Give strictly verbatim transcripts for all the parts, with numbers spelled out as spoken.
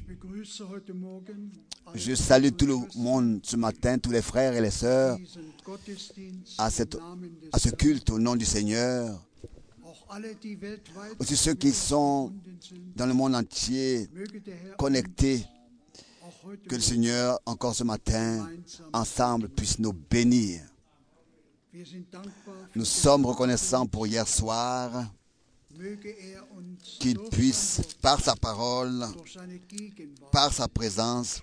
Je salue tout le monde ce matin, tous les frères et les sœurs, à, cette, à ce culte au nom du Seigneur. Aussi ceux qui sont dans le monde entier connectés, que le Seigneur, encore ce matin, ensemble, puisse nous bénir. Nous sommes reconnaissants pour hier soir, qu'il puisse, par sa parole, par sa présence,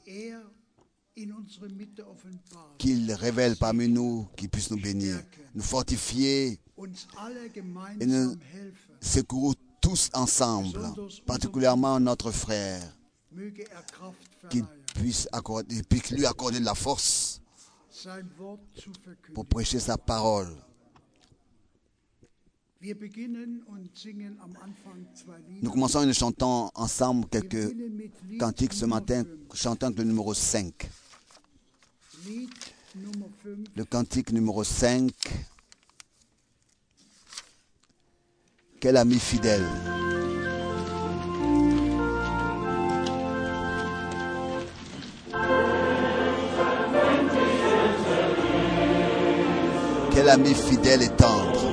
qu'il révèle parmi nous, qu'il puisse nous bénir, nous fortifier et nous secourir tous ensemble, particulièrement notre frère, qu'il puisse, accorder, puisse lui accorder de la force pour prêcher sa parole. Nous commençons et nous chantons ensemble quelques cantiques ce matin, chantant le numéro cinq. Le cantique numéro cinq. Quel ami fidèle. Quel ami fidèle et tendre.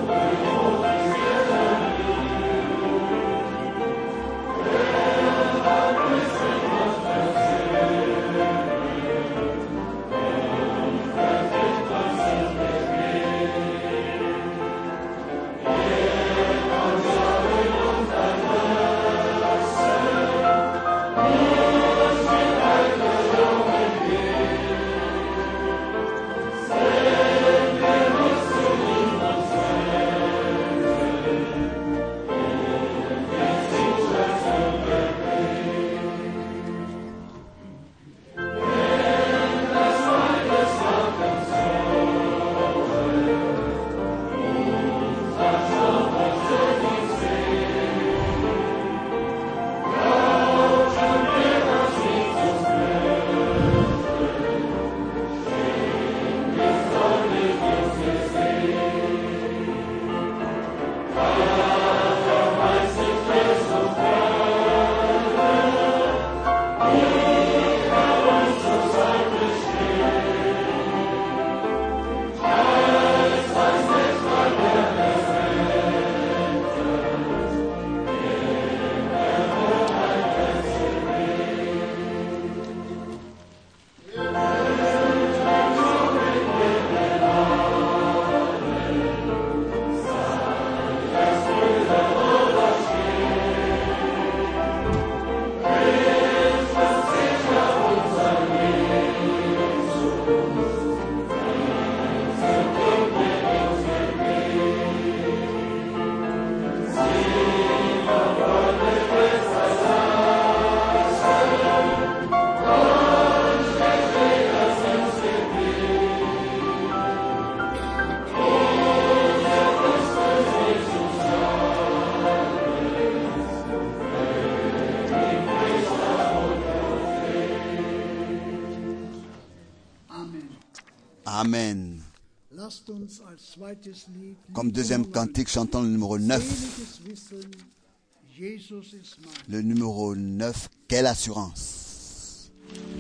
Amen. Comme deuxième cantique, chantons le numéro neuf. Le numéro neuf, quelle assurance.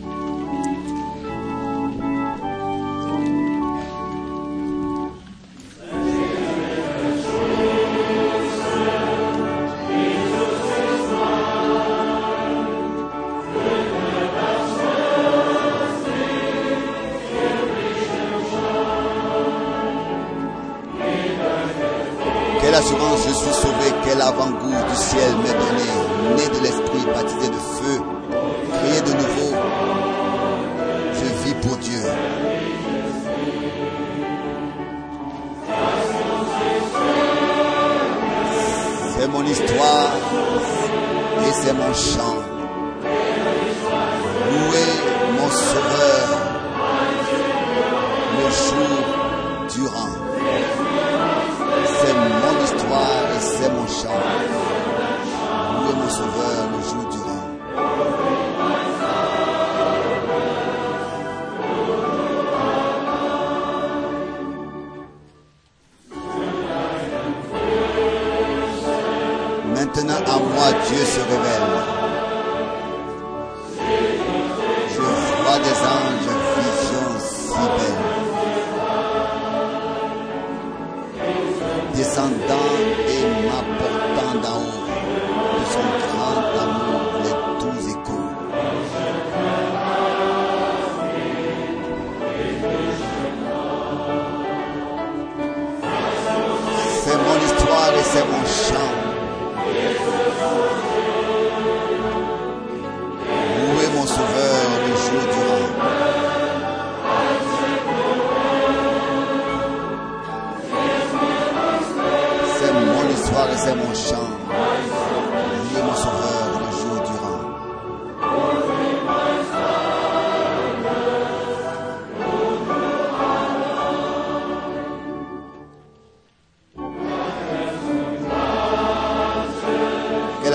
Quelle assurance, je suis sauvé, quel avant-goût du ciel m'est donné, né de l'esprit, baptisé de feu, créé de nouveau, je vis pour Dieu. C'est mon histoire et c'est mon chant. Louez mon sauveur le jour durant. C'est mon histoire et c'est mon chant. Louez mon sauveur le jour durant. Maintenant à moi Dieu se révèle.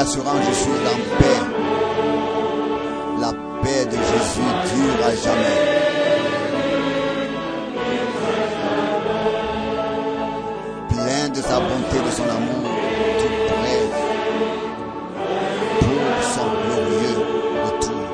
l'assurance, je suis en paix. La paix de Jésus dure à jamais. Plein de sa bonté, de son amour, tout prêt pour son glorieux retour.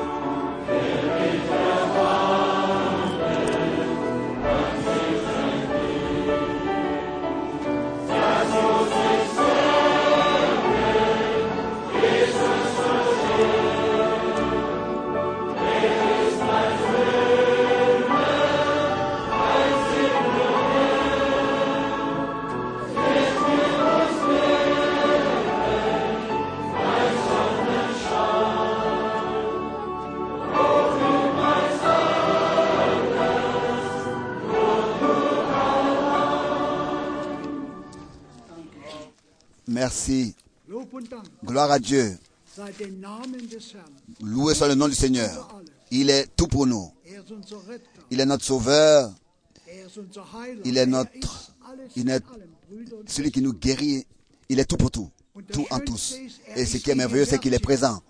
Merci. Gloire à Dieu. Loué soit le nom du Seigneur. Il est tout pour nous. Il est notre sauveur. Il est notre, il est celui qui nous guérit. Il est tout pour tout. Tout en tous. Et ce qui est merveilleux, c'est qu'il est présent.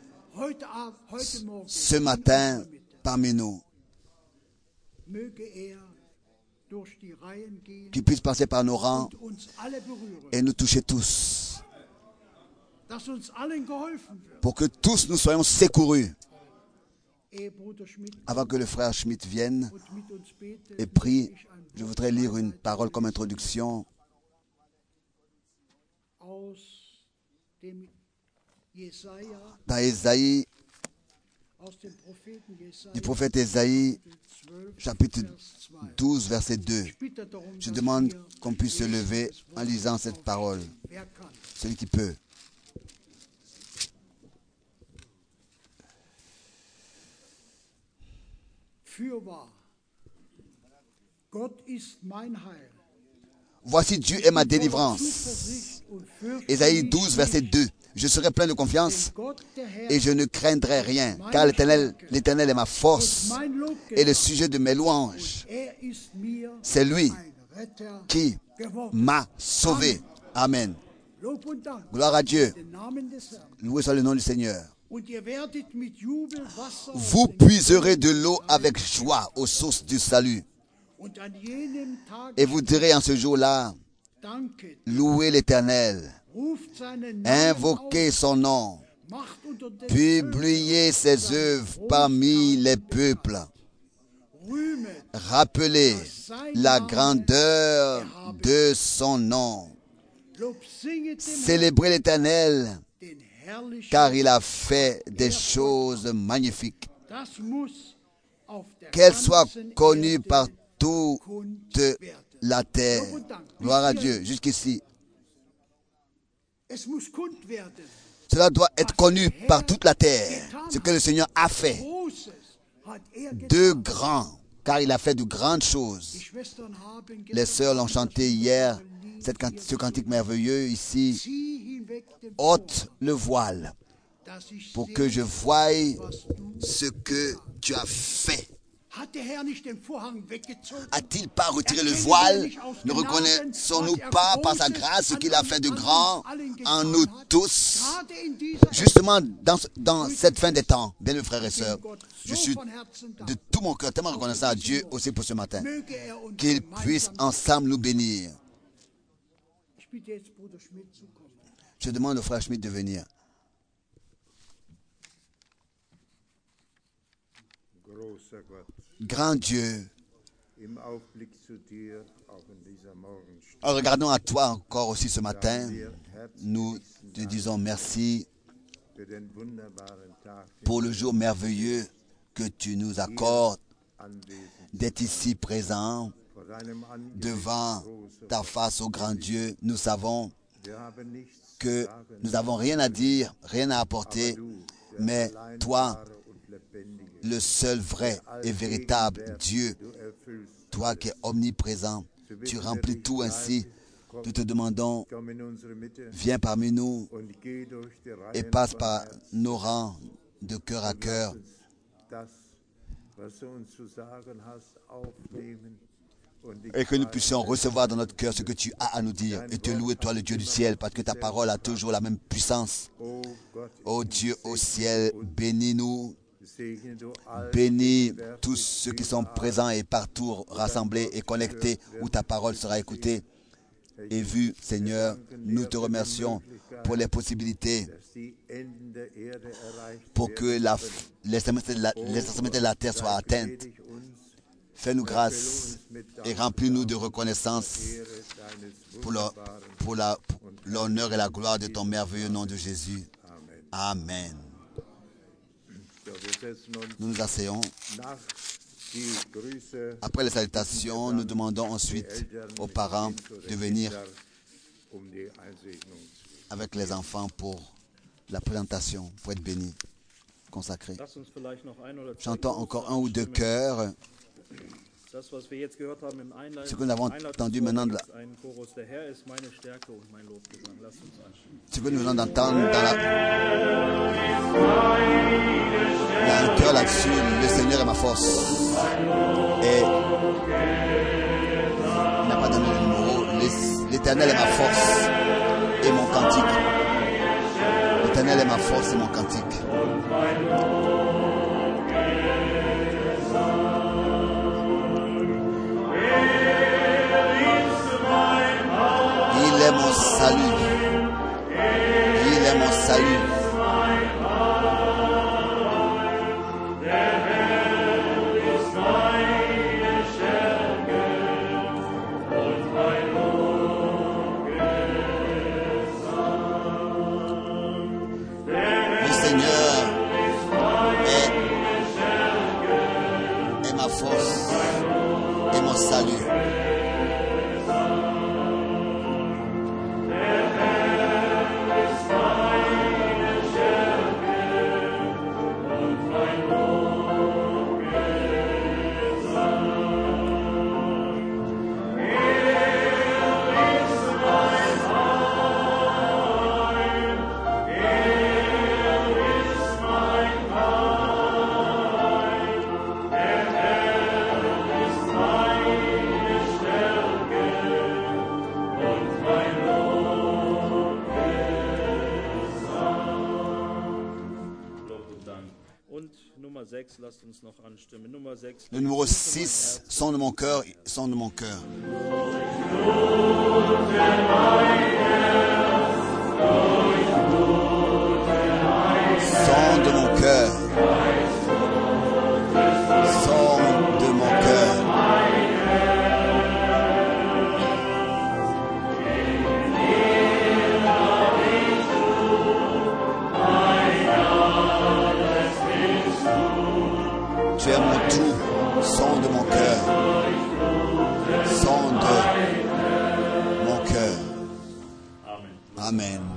Ce matin, parmi nous. Qu'il puisse passer par nos rangs et nous toucher tous. Pour que tous nous soyons secourus. Avant que le frère Schmidt vienne et prie, je voudrais lire une parole comme introduction dans Ésaïe, du prophète Ésaïe, chapitre douze, verset deux. Je demande qu'on puisse se lever en lisant cette parole. Celui qui peut. Voici Dieu est ma délivrance. Ésaïe douze, verset deux. Je serai plein de confiance et je ne craindrai rien, car l'Éternel, l'Éternel est ma force et le sujet de mes louanges. C'est lui qui m'a sauvé. Amen. Gloire à Dieu. Loué soit le nom du Seigneur. Vous puiserez de l'eau avec joie aux sources du salut. Et vous direz en ce jour-là, louez l'Éternel, invoquez son nom, publiez ses œuvres parmi les peuples, rappelez la grandeur de son nom, célébrez l'Éternel, car il a fait des choses magnifiques. Qu'elles soient connues par toute la terre. Gloire à Dieu. Jusqu'ici. Cela doit être connu par toute la terre. Ce que le Seigneur a fait. De grands. Car il a fait de grandes choses. Les sœurs l'ont chanté hier. Cette, ce cantique merveilleux ici. Ôte le voile. Pour que je voie ce que tu as fait. A-t-il pas retiré le voile? Ne reconnaissons-nous pas par sa grâce ce qu'il a fait de grand en nous tous? Justement, dans, dans cette fin des temps, bien mes frères et sœurs, je suis de tout mon cœur tellement reconnaissant à Dieu aussi pour ce matin, qu'il puisse ensemble nous bénir. Je demande au frère Schmidt de venir. Grand Dieu, en regardant à toi encore aussi ce matin, nous te disons merci pour le jour merveilleux que tu nous accordes d'être ici présent devant ta face, ô grand Dieu. Nous savons que nous n'avons rien à dire, rien à apporter, mais toi, le seul vrai et véritable Dieu, toi qui es omniprésent, tu remplis tout ainsi. Nous te demandons, viens parmi nous et passe par nos rangs de cœur à cœur. et que nous puissions recevoir dans notre cœur ce que tu as à nous dire et te louer, toi le Dieu du ciel, parce que ta parole a toujours la même puissance. Ô Dieu au ciel, bénis-nous, bénis tous ceux qui sont présents et partout rassemblés et connectés où ta parole sera écoutée et vue. Seigneur, nous te remercions pour les possibilités, pour que la, l'extrémité de la, l'extrémité de la terre soit atteinte. Fais-nous grâce et remplis-nous de reconnaissance pour, le, pour, la, pour l'honneur et la gloire de ton merveilleux nom de Jésus. Amen. Nous nous asseyons. Après les salutations, nous demandons ensuite aux parents de venir avec les enfants pour la présentation, pour être bénis, consacrés. Chantons encore un ou deux chœurs. Ce que nous avons entendu maintenant, de la... ce que nous venons d'entendre dans la... Il y a un cœur là-dessus, le Seigneur est ma force. Et il n'a pas donné le numéro. L'Éternel est ma force et mon cantique. L'Éternel est ma force et mon cantique. Il est mon salut. Il est mon salut. Le Seigneur est, est ma force et mon salut. Le numéro six, son de mon cœur, son de mon cœur. Son de mon cœur. Son de mon cœur. Tu es mon tout, son de mon cœur, son de mon cœur. Amen.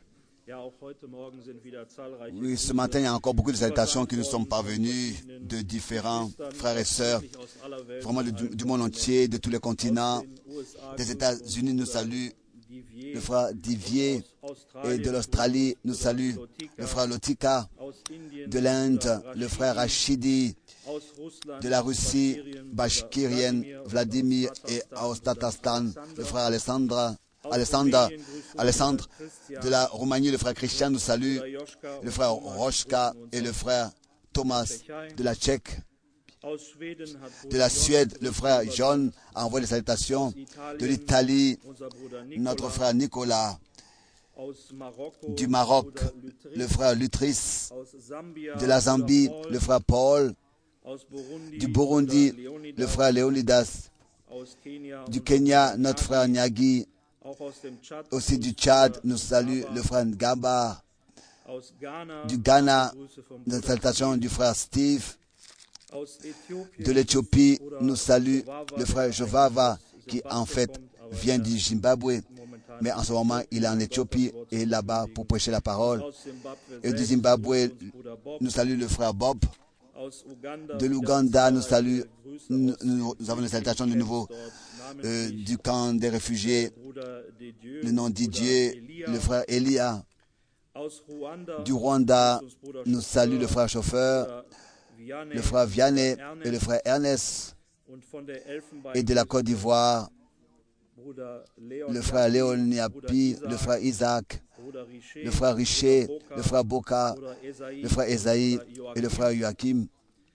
Oui, ce matin, il y a encore beaucoup de salutations qui nous sont parvenues de différents frères et sœurs, vraiment du, du monde entier, de tous les continents. Des États-Unis nous saluent, le frère Divier, et de l'Australie nous salue le frère Lotika, de l'Inde, le frère Rachidi, de la Russie, Bashkirien, Vladimir et Aostatastan, le frère Alessandra, Alessandra, Alessandre, de la Roumanie, le frère Christian nous salue, le frère Rochka et le frère Thomas de la Tchèque. De la Suède, le frère John a envoyé des salutations. De l'Italie, notre frère Nicolas. Du Maroc, le frère Lutris. De la Zambie, le frère Paul. Du Burundi, le frère Léonidas. Du Kenya, notre frère Nyagi. Aussi du Tchad, nous salue le frère Ngamba. Du Ghana, une salutation du frère Steve. De l'Éthiopie, nous salue le frère Jovava, qui en fait vient du Zimbabwe, mais en ce moment il est en Éthiopie et là-bas pour prêcher la parole. Et du Zimbabwe, nous salue le frère Bob. De l'Ouganda, nous salue, nous, nous avons une salutation de nouveau euh, du camp des réfugiés, le nom de Dieu, le frère Elia. Du Rwanda, nous salue le frère chauffeur, le frère Vianney et le frère Ernest. et de la Côte d'Ivoire, le frère Léon Niapi, le frère Isaac, le frère Richer, le frère Boka, le frère Esaïe et le frère Joachim.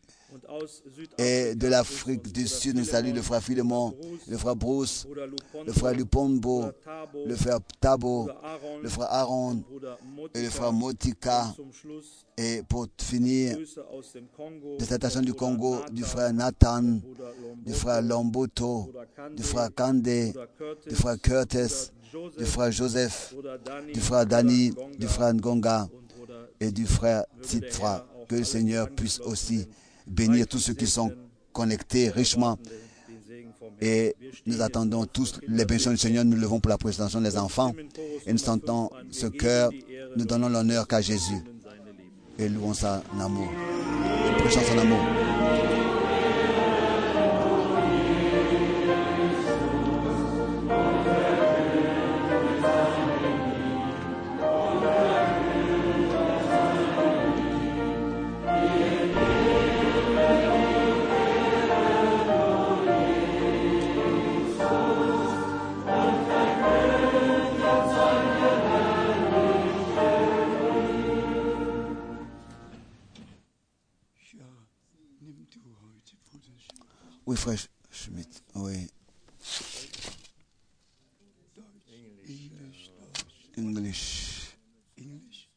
Et de l'Afrique du Sud, nous saluons le frère Philemon, le frère Bruce, le frère Lupombo, le frère Tabo, le frère Aaron et le frère Motika. Et pour finir, des salutations du Congo, du frère Nathan, du frère Lomboto, du frère Kande, du frère Curtis, du frère Joseph, du frère Dani, du frère Ngonga et du frère Titfra. Que le Seigneur puisse aussi bénir tous ceux qui sont connectés richement. Et nous attendons tous les bénédictions du Seigneur. Nous levons pour la présentation des enfants. Et nous sentons ce cœur. Nous donnons l'honneur qu'à Jésus. Et louons son amour. Et prêchons son amour. Oui, frère Schmidt, oui. English. English.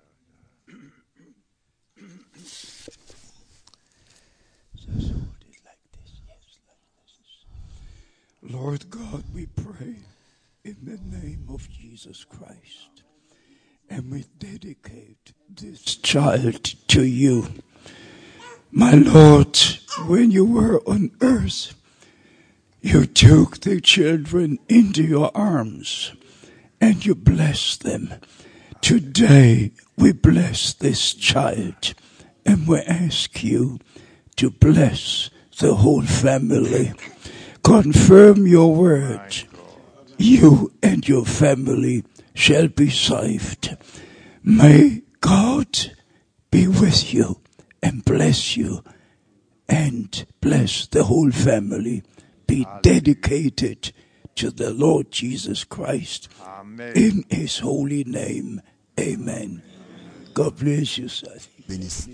Lord God, we pray in the name of Jesus Christ, and we dedicate this child to you. My Lord, when you were on earth, you took the children into your arms and you blessed them. Today, we bless this child and we ask you to bless the whole family. Confirm your word. You and your family shall be saved. May God be with you and bless you and bless the whole family. Be dedicated to the Lord Jesus Christ. Amen. In his holy name. Amen. God bless you, sir. Bénisse.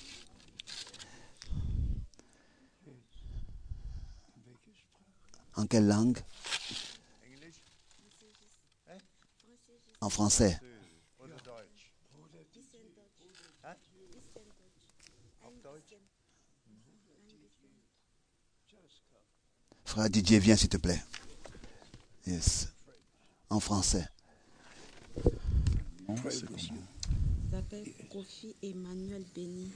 En quelle langue? En français. Frère Didier, viens s'il te plaît. Yes. En français. Je m'appelle Kofi Emmanuel Béni.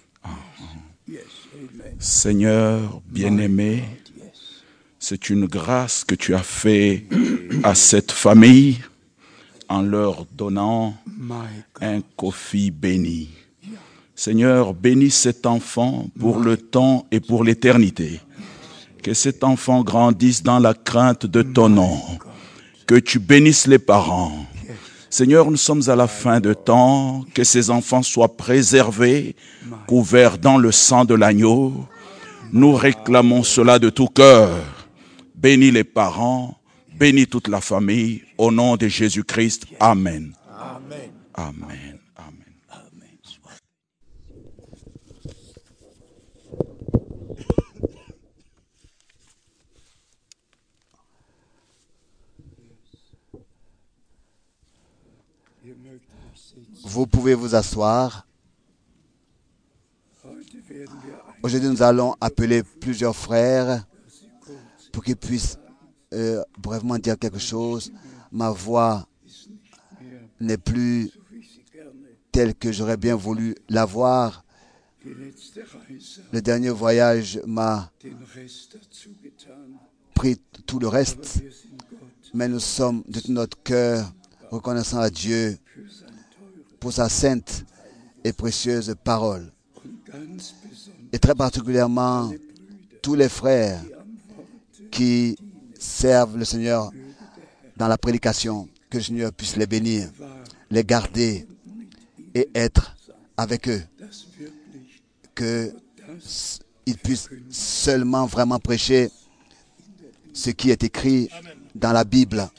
Seigneur bien-aimé, c'est une grâce que tu as fait à cette famille en leur donnant un Kofi béni. Seigneur, bénis cet enfant pour le temps et pour l'éternité. Que cet enfant grandisse dans la crainte de ton nom. Que tu bénisses les parents. Seigneur, nous sommes à la fin de temps. Que ces enfants soient préservés, couverts dans le sang de l'agneau. Nous réclamons cela de tout cœur. Bénis les parents, bénis toute la famille. Au nom de Jésus-Christ. Amen. Amen. Amen. Vous pouvez vous asseoir. Aujourd'hui, nous allons appeler plusieurs frères pour qu'ils puissent euh, brièvement dire quelque chose. Ma voix n'est plus telle que j'aurais bien voulu l'avoir. Le dernier voyage m'a pris tout le reste, mais nous sommes de tout notre cœur reconnaissants à Dieu pour sa sainte et précieuse parole. Et très particulièrement, tous les frères qui servent le Seigneur dans la prédication, que le Seigneur puisse les bénir, les garder et être avec eux. Que il puisse seulement vraiment prêcher ce qui est écrit dans la Bible.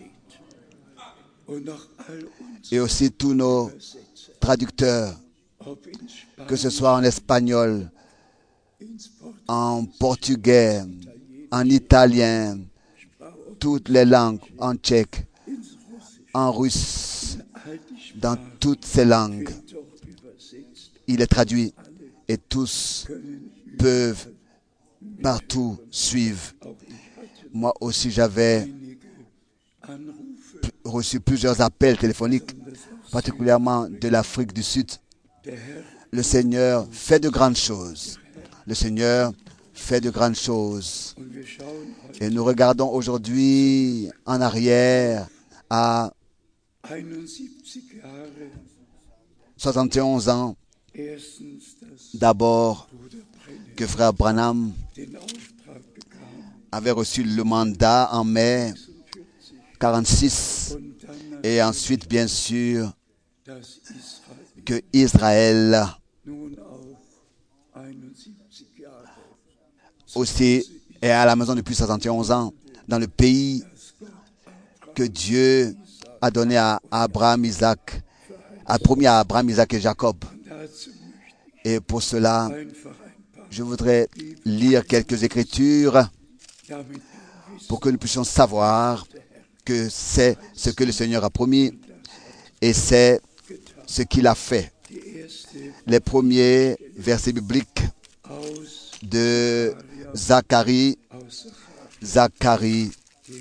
Et aussi tous nos traducteurs, que ce soit en espagnol, en portugais, en italien, toutes les langues, en tchèque, en russe, dans toutes ces langues. Il est traduit et tous peuvent partout suivre. Moi aussi, j'avais reçu plusieurs appels téléphoniques, particulièrement de l'Afrique du Sud. Le Seigneur fait de grandes choses. Le Seigneur fait de grandes choses. Et nous regardons aujourd'hui en arrière à soixante et onze ans, d'abord que frère Branham avait reçu le mandat en mai quarante-six, et ensuite bien sûr que Israël aussi est à la maison depuis soixante et onze ans, dans le pays que Dieu a donné à Abraham, Isaac, a promis à Abraham, Isaac et Jacob. Et pour cela, je voudrais lire quelques écritures pour que nous puissions savoir que c'est ce que le Seigneur a promis et c'est ce qu'il a fait. Les premiers versets bibliques de Zacharie, Zacharie,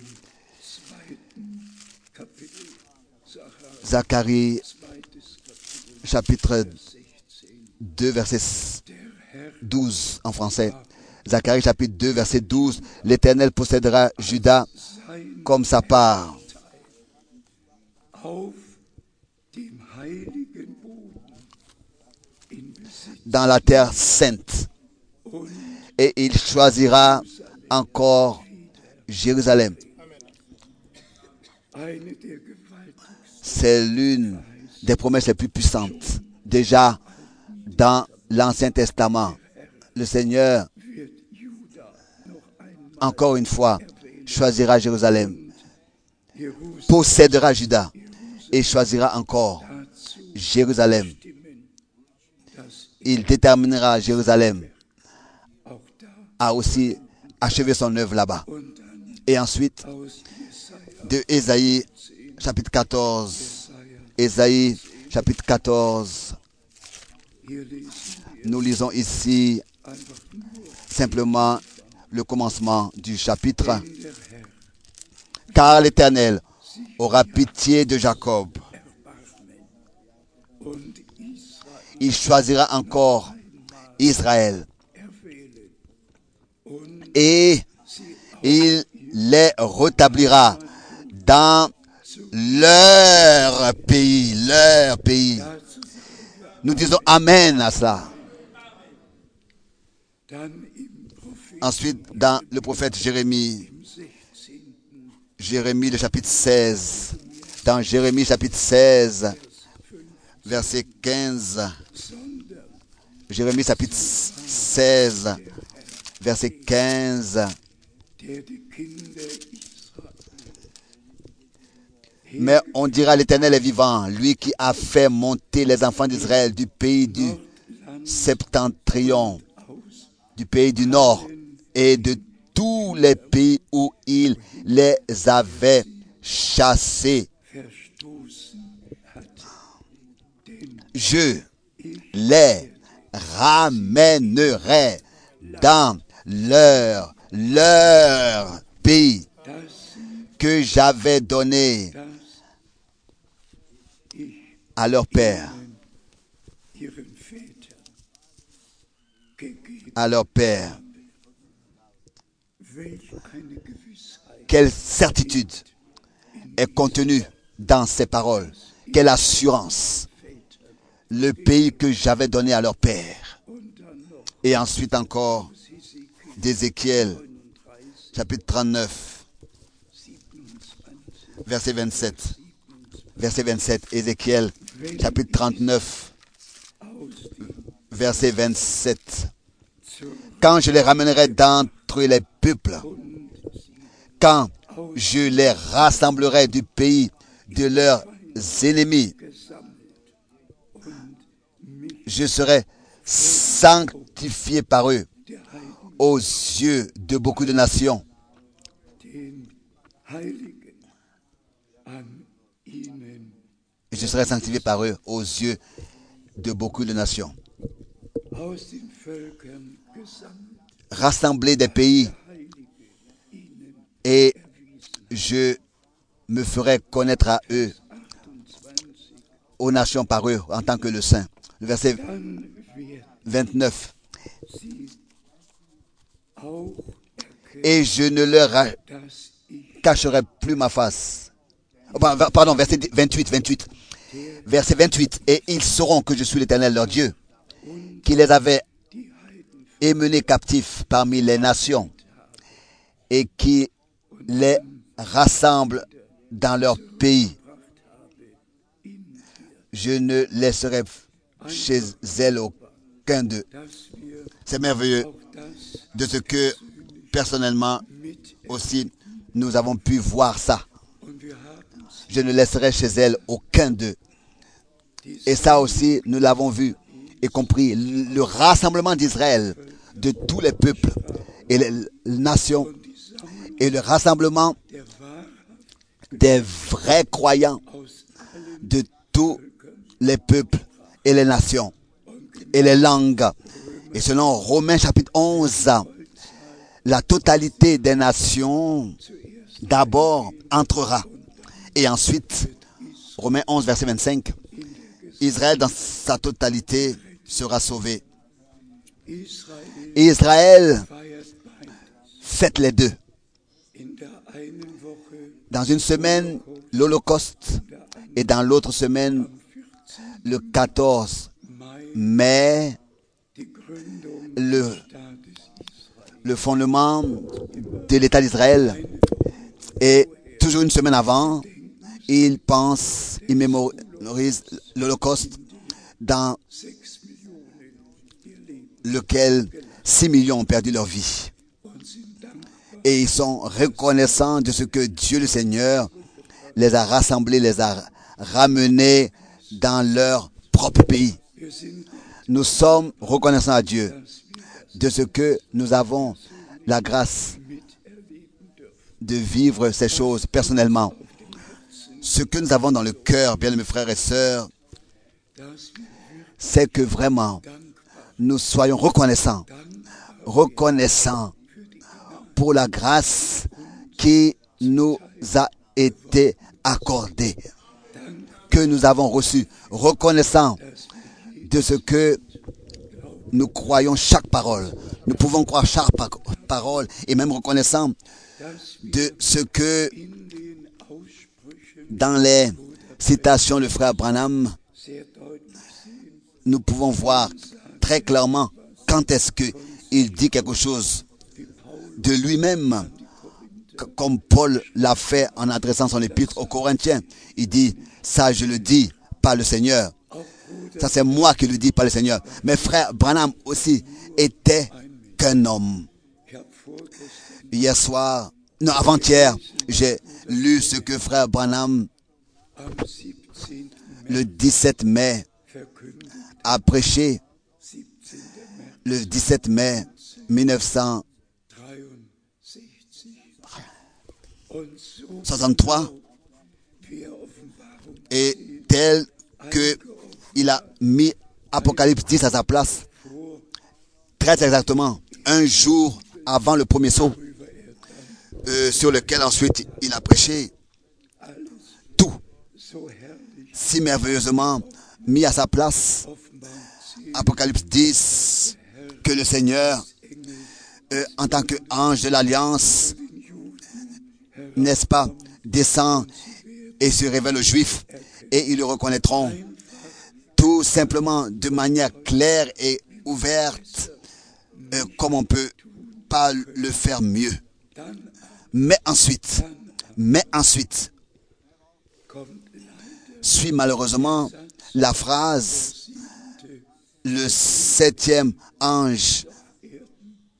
Zacharie, chapitre deux, verset douze en français. Zacharie, chapitre deux, verset douze. L'Éternel possédera Juda comme sa part. Dans la terre sainte. Et il choisira encore Jérusalem. C'est l'une des promesses les plus puissantes. Déjà dans l'Ancien Testament, le Seigneur, encore une fois, choisira Jérusalem, possédera Juda et choisira encore Jérusalem. Il déterminera Jérusalem à aussi achever son œuvre là-bas. Et ensuite, de Ésaïe, chapitre quatorze, Ésaïe, chapitre quatorze, nous lisons ici simplement le commencement du chapitre. Car l'Éternel aura pitié de Jacob. Il choisira encore Israël. Et il les rétablira dans leur pays, leur pays. Nous disons Amen à cela. Ensuite, dans le prophète Jérémie, Jérémie, le chapitre seize, dans Jérémie, chapitre seize, verset quinze, Jérémie, chapitre seize, verset quinze, mais on dira l'Éternel est vivant, lui qui a fait monter les enfants d'Israël du pays du septentrion, du pays du nord et de tous les pays où il les avait chassés. Je les ramènerai dans leur, leur pays que j'avais donné à leur père, à leur père. Quelle certitude est contenue dans ces paroles, quelle assurance. Le pays que j'avais donné à leur père. Et ensuite encore d'Ézéchiel, chapitre trente-neuf, verset vingt-sept. Verset vingt-sept, Ézéchiel, chapitre trente-neuf, verset vingt-sept. quand je les ramènerai d'entre les peuples, quand je les rassemblerai du pays de leurs ennemis, je serai sanctifié par eux aux yeux de beaucoup de nations. Je serai sanctifié par eux aux yeux de beaucoup de nations. Rassembler des pays et je me ferai connaître à eux, aux nations par eux, en tant que le Saint. Le verset vingt-neuf. Et je ne leur cacherai plus ma face. Pardon, verset vingt-huit, vingt-huit. Verset vingt-huit. Et ils sauront que je suis l'Éternel leur Dieu, qui les avait émenés captifs parmi les nations et qui les rassemble dans leur pays. Je ne laisserai chez elles aucun d'eux. C'est merveilleux de ce que, personnellement, aussi, nous avons pu voir ça. Je ne laisserai chez elles aucun d'eux. Et ça aussi, nous l'avons vu et compris. Le rassemblement d'Israël, de tous les peuples et les nations, et le rassemblement des vrais croyants de tous les peuples et les nations et les langues. Et selon Romains chapitre onze, la totalité des nations d'abord entrera. Et ensuite, Romains onze, verset vingt-cinq, Israël dans sa totalité sera sauvé. Et Israël fête les deux. Dans une semaine, l'Holocauste, et dans l'autre semaine, le quatorze mai, le, le fondement de l'État d'Israël. Et toujours une semaine avant, il pense, il mémorise l'Holocauste dans lequel six millions ont perdu leur vie. Et ils sont reconnaissants de ce que Dieu le Seigneur les a rassemblés, les a ramenés dans leur propre pays. Nous sommes reconnaissants à Dieu de ce que nous avons la grâce de vivre ces choses personnellement. Ce que nous avons dans le cœur, bien mes frères et sœurs, c'est que vraiment nous soyons reconnaissants, reconnaissants pour la grâce qui nous a été accordée, que nous avons reçue, reconnaissants de ce que nous croyons chaque parole. Nous pouvons croire chaque parole et même reconnaissants de ce que dans les citations du frère Branham, nous pouvons voir très clairement quand est-ce qu'il dit quelque chose de lui-même, comme Paul l'a fait en adressant son épître aux Corinthiens. Il dit, ça je le dis, pas le Seigneur. Ça c'est moi qui le dis, pas le Seigneur. Mais frère Branham aussi était qu'un homme. Hier soir, non avant-hier, j'ai lu ce que frère Branham, le dix-sept mai, a prêché. Le dix-sept mai mille neuf cent soixante-trois, et tel que il a mis Apocalypse dix à sa place, très exactement, un jour avant le premier saut, euh, sur lequel ensuite il a prêché, tout si merveilleusement mis à sa place. Apocalypse dix, que le Seigneur, euh, en tant qu'ange de l'Alliance, n'est-ce pas, descend et se révèle aux Juifs, et ils le reconnaîtront tout simplement de manière claire et ouverte, euh, comme on ne peut pas le faire mieux. Mais ensuite, mais ensuite, suit malheureusement la phrase, le septième ange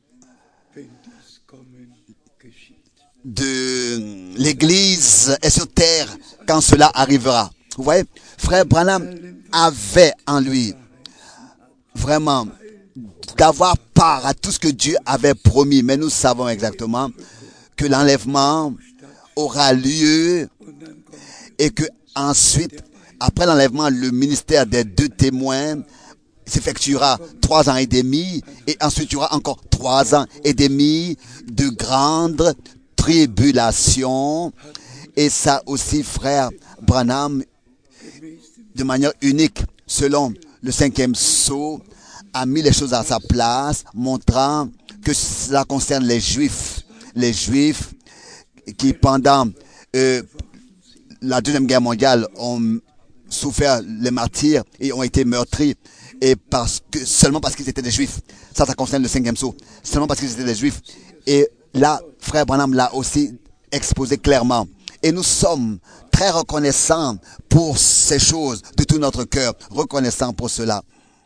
de l'Église est sur terre quand cela arrivera. Vous voyez, frère Branham avait en lui vraiment d'avoir part à tout ce que Dieu avait promis. Mais nous savons exactement que l'enlèvement aura lieu et que ensuite, après l'enlèvement, le ministère des deux témoins s'effectuera trois ans et demi, et ensuite il y aura encore trois ans et demi de grande tribulation. Et ça aussi, frère Branham, de manière unique, selon le cinquième sceau, a mis les choses à sa place, montrant que cela concerne les Juifs. Les Juifs qui, pendant euh, la Deuxième Guerre mondiale, ont souffert les martyrs et ont été meurtris. Et parce que, seulement parce qu'ils étaient des Juifs. Ça, ça concerne le cinquième sceau. Seulement parce qu'ils étaient des Juifs. Et là, frère Branham l'a aussi exposé clairement. Et nous sommes très reconnaissants pour ces choses de tout notre cœur. Reconnaissants pour cela.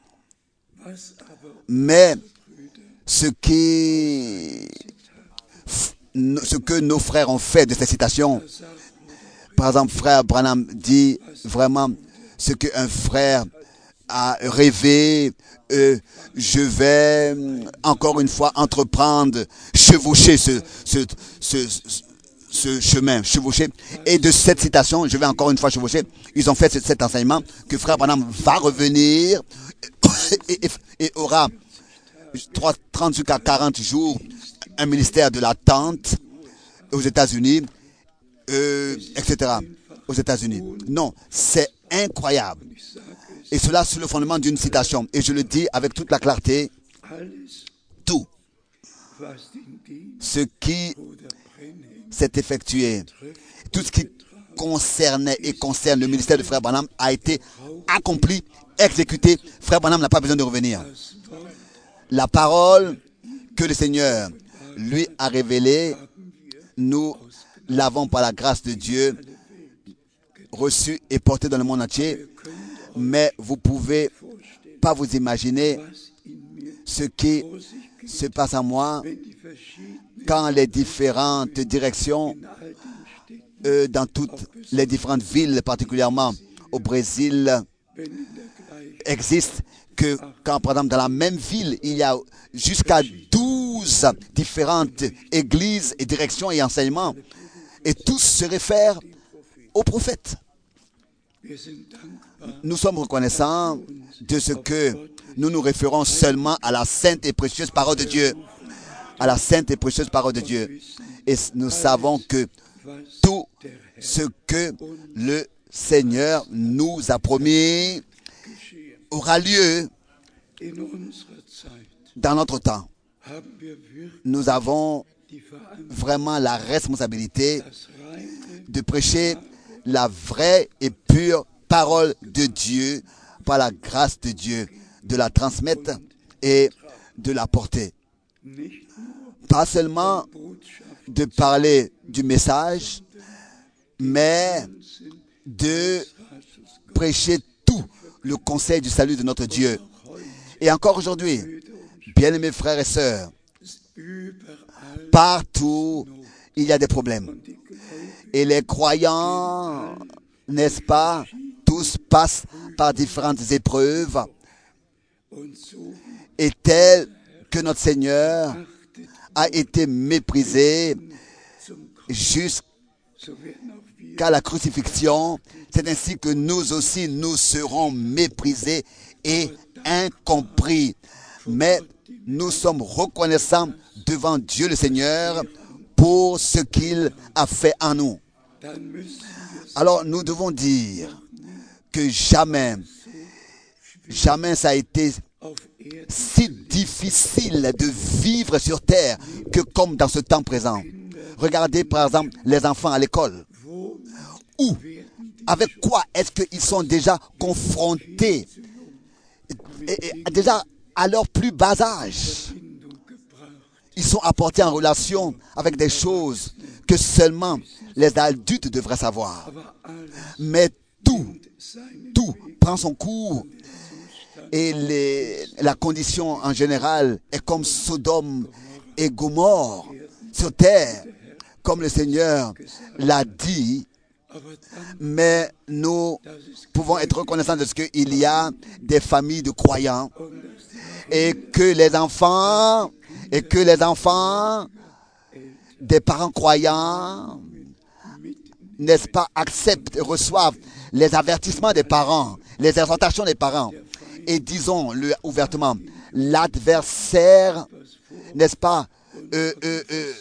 Mais ce qui, ce que nos frères ont fait de ces citations, par exemple, frère Branham dit vraiment ce qu'un frère a rêvé, euh, je vais encore une fois entreprendre, chevaucher ce, ce, ce, ce, ce chemin, chevaucher. Et de cette citation, je vais encore une fois chevaucher, ils ont fait cet, cet enseignement que frère Branham va revenir et, et, et aura trente jusqu'à quarante jours un ministère de l'attente aux États-Unis, euh, et cetera. Aux États-Unis. Non, c'est incroyable. Et cela sur le fondement d'une citation. Et je le dis avec toute la clarté, tout ce qui s'est effectué, tout ce qui concernait et concerne le ministère de frère Branham a été accompli, exécuté. Frère Branham n'a pas besoin de revenir. La parole que le Seigneur lui a révélée, nous l'avons par la grâce de Dieu reçue et portée dans le monde entier. Mais vous ne pouvez pas vous imaginer ce qui se passe en moi quand les différentes directions, euh, dans toutes les différentes villes, particulièrement au Brésil, existent, que quand, par exemple, dans la même ville, il y a jusqu'à douze différentes églises et directions et enseignements, et tous se réfèrent aux prophètes. Nous sommes reconnaissants de ce que nous nous référons seulement à la sainte et précieuse parole de Dieu. À la sainte et précieuse parole de Dieu. Et nous savons que tout ce que le Seigneur nous a promis aura lieu dans notre temps. Nous avons vraiment la responsabilité de prêcher la vraie et pure parole de Dieu par la grâce de Dieu, de la transmettre et de la porter. Pas seulement de parler du message, mais de prêcher tout le conseil du salut de notre Dieu. Et encore aujourd'hui, bien-aimés frères et sœurs, partout, il y a des problèmes. Et les croyants, n'est-ce pas, tous passent par différentes épreuves. Et tel que notre Seigneur a été méprisé jusqu'à la crucifixion, c'est ainsi que nous aussi, nous serons méprisés et incompris. Mais nous sommes reconnaissants devant Dieu le Seigneur pour ce qu'il a fait en nous. Alors nous devons dire que jamais, jamais ça a été si difficile de vivre sur terre que comme dans ce temps présent. Regardez par exemple les enfants à l'école. Où, avec quoi est-ce qu'ils sont déjà confrontés et, et, déjà à leur plus bas âge? Ils sont apportés en relation avec des choses que seulement les adultes devraient savoir. Mais tout, tout prend son cours. Et les, la condition en général est comme Sodome et Gomorrhe sur terre comme le Seigneur l'a dit, mais nous pouvons être reconnaissants de ce qu'il y a des familles de croyants et que les enfants, et que les enfants des parents croyants, n'est-ce pas, acceptent, reçoivent les avertissements des parents, les exhortations des parents. Et disons-le ouvertement, l'adversaire, n'est-ce pas, euh, euh, euh,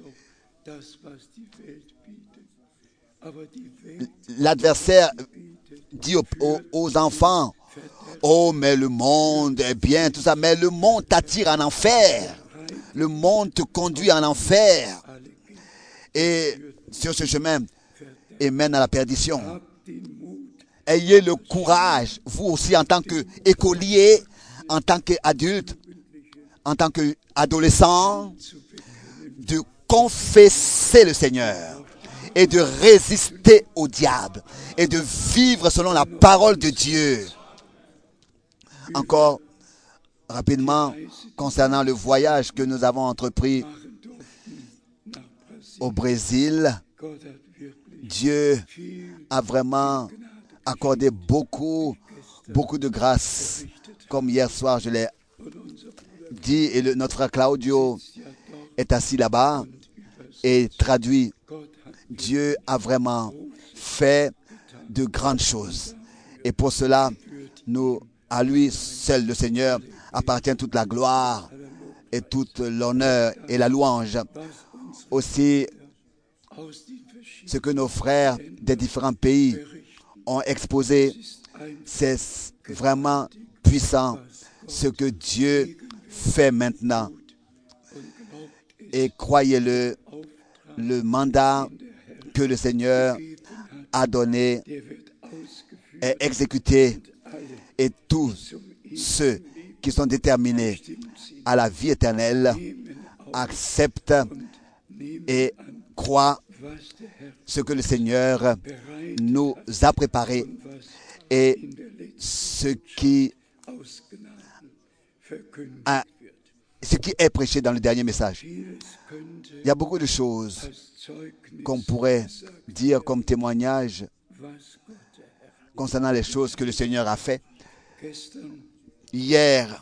l'adversaire dit aux, aux, aux enfants, oh, mais le monde est bien, tout ça, mais le monde t'attire en enfer. Le monde te conduit en enfer. Et sur ce chemin, et mène à la perdition. Ayez le courage, vous aussi en tant qu'écolier, en tant qu'adulte, en tant qu'adolescent, de confesser le Seigneur et de résister au diable et de vivre selon la parole de Dieu. Encore rapidement, concernant le voyage que nous avons entrepris au Brésil, Dieu a vraiment accordé beaucoup, beaucoup de grâce. Comme hier soir, je l'ai dit, et le, notre frère Claudio est assis là-bas et traduit. Dieu a vraiment fait de grandes choses. Et pour cela, nous, à lui seul, le Seigneur, appartient toute la gloire et toute l'honneur et la louange. Aussi, ce que nos frères des différents pays ont exposé, c'est vraiment puissant ce que Dieu fait maintenant. Et croyez-le, le mandat que le Seigneur a donné est exécuté et tous ceux qui sont déterminés à la vie éternelle acceptent et croient ce que le Seigneur nous a préparé et ce qui, a, ce qui est prêché dans le dernier message. Il y a beaucoup de choses qu'on pourrait dire comme témoignage concernant les choses que le Seigneur a fait. Hier,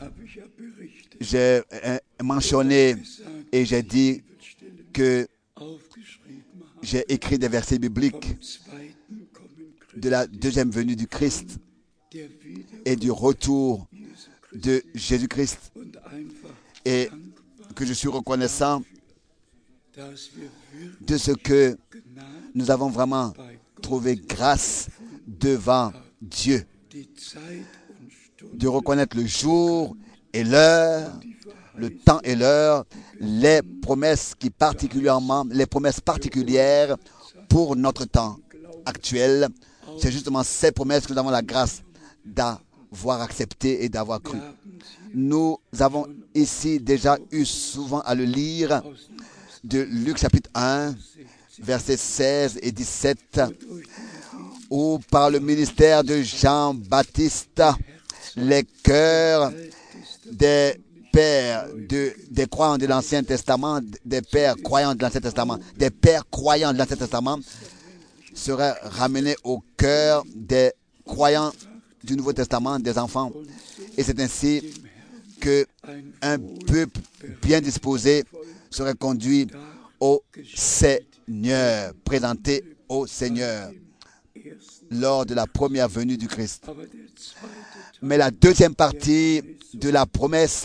j'ai mentionné et j'ai dit que j'ai écrit des versets bibliques de la deuxième venue du Christ et du retour de Jésus-Christ et que je suis reconnaissant de ce que nous avons vraiment trouvé grâce devant Dieu, de reconnaître le jour et l'heure, le temps et l'heure, les promesses qui particulièrement, les promesses particulières pour notre temps actuel. C'est justement ces promesses que nous avons la grâce d'avoir acceptées et d'avoir cru. Nous avons ici déjà eu souvent à le lire de Luc chapitre un, versets seize et dix-sept, où par le ministère de Jean-Baptiste, les cœurs des pères de, des croyants de l'Ancien Testament, des pères croyants de l'Ancien Testament, des pères croyants de l'Ancien Testament seraient ramenés au cœur des croyants du Nouveau Testament, des enfants. Et c'est ainsi qu'un peuple bien disposé serait conduit au Seigneur, présenté au Seigneur lors de la première venue du Christ. Mais la deuxième partie de la promesse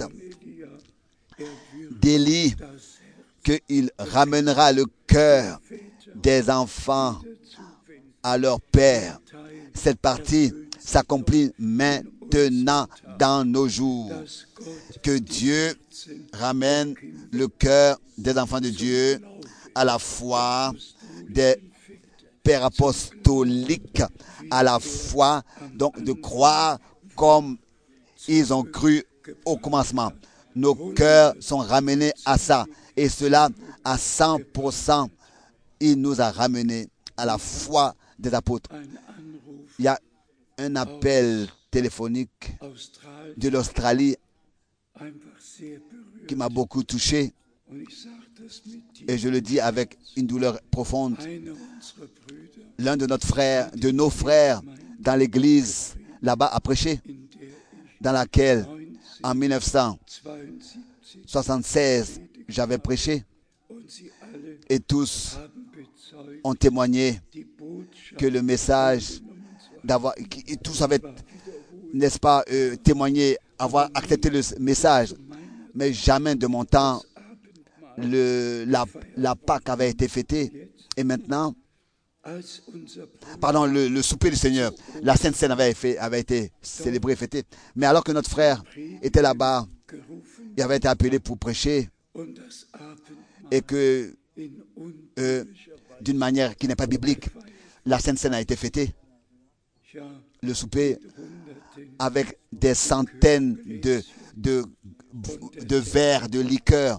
d'Élie, qu'il ramènera le cœur des enfants à leur père, cette partie s'accomplit maintenant dans nos jours. Que Dieu ramène le cœur des enfants de Dieu à la foi des pères apostoliques, à la foi, donc de croire comme ils ont cru au commencement. Nos cœurs sont ramenés à ça. Et cela, à cent pour cent, il nous a ramenés à la foi des apôtres. Il y a un appel téléphonique de l'Australie qui m'a beaucoup touché. Et je le dis avec une douleur profonde. L'un de notre frère, de nos frères dans l'église là-bas a prêché, dans laquelle en mille neuf cent soixante-seize j'avais prêché, et tous ont témoigné que le message d'avoir, tous avaient, n'est-ce pas, euh, témoigné, avoir accepté le message, mais jamais de mon temps le, la, la Pâque avait été fêtée. Et maintenant, pardon, le, le souper du Seigneur, la Sainte Seine avait, fait, avait été célébrée et fêtée. Mais alors que notre frère était là-bas, il avait été appelé pour prêcher, et que euh, d'une manière qui n'est pas biblique, la Sainte Seine a été fêtée. Le souper avec des centaines de, de, de verres de liqueur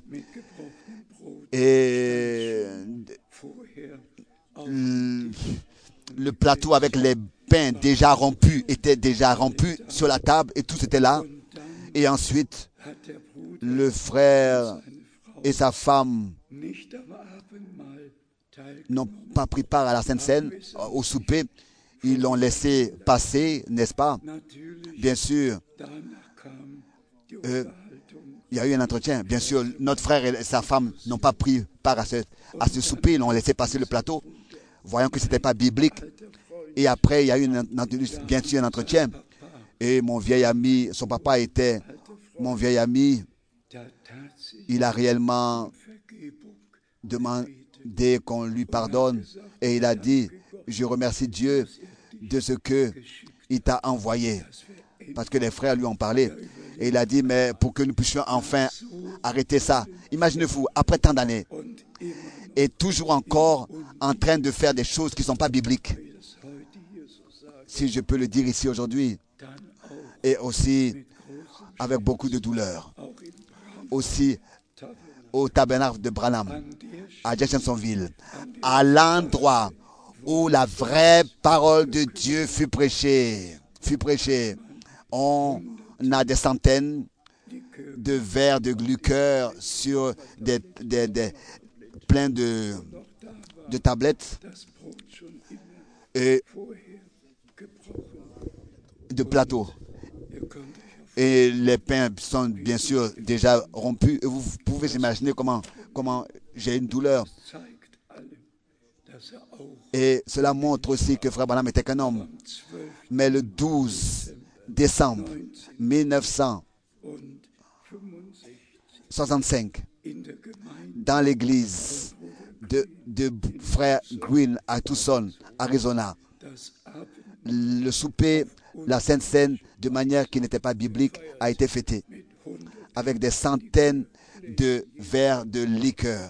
et le, le plateau avec les pains déjà rompus était déjà rompu sur la table et tout était là. Et ensuite, le frère et sa femme n'ont pas pris part à la Sainte Seine, au souper. Ils l'ont laissé passer, n'est-ce pas? Bien sûr, euh, il y a eu un entretien. Bien sûr, notre frère et sa femme n'ont pas pris part à ce, à ce souper. Ils l'ont laissé passer le plateau, voyant que ce n'était pas biblique. Et après, il y a eu une, bien sûr un entretien. Et mon vieil ami, son papa était mon vieil ami. Il a réellement demandé qu'on lui pardonne. Et il a dit, je remercie Dieu de ce qu'il t'a envoyé. Parce que les frères lui ont parlé. Et il a dit, mais pour que nous puissions enfin arrêter ça. Imaginez-vous, après tant d'années, et toujours encore en train de faire des choses qui ne sont pas bibliques. Si je peux le dire ici aujourd'hui. Et aussi avec beaucoup de douleur. Aussi au tabernacle de Branham, à Jeffersonville, à l'endroit où la vraie parole de Dieu fut prêchée, fut prêchée. On a des centaines de verres de liqueur sur des, des, des plein de, de tablettes et de plateaux. Et les pains sont bien sûr déjà rompus. Et vous pouvez imaginer comment, comment j'ai une douleur. Et cela montre aussi que Frère Branham n'était qu'un homme. Mais le douze décembre mille neuf cent soixante-cinq, dans l'église de, de Frère Green à Tucson, Arizona, le souper, la Sainte Seine, de manière qui n'était pas biblique, a été fêté avec des centaines de verres de liqueur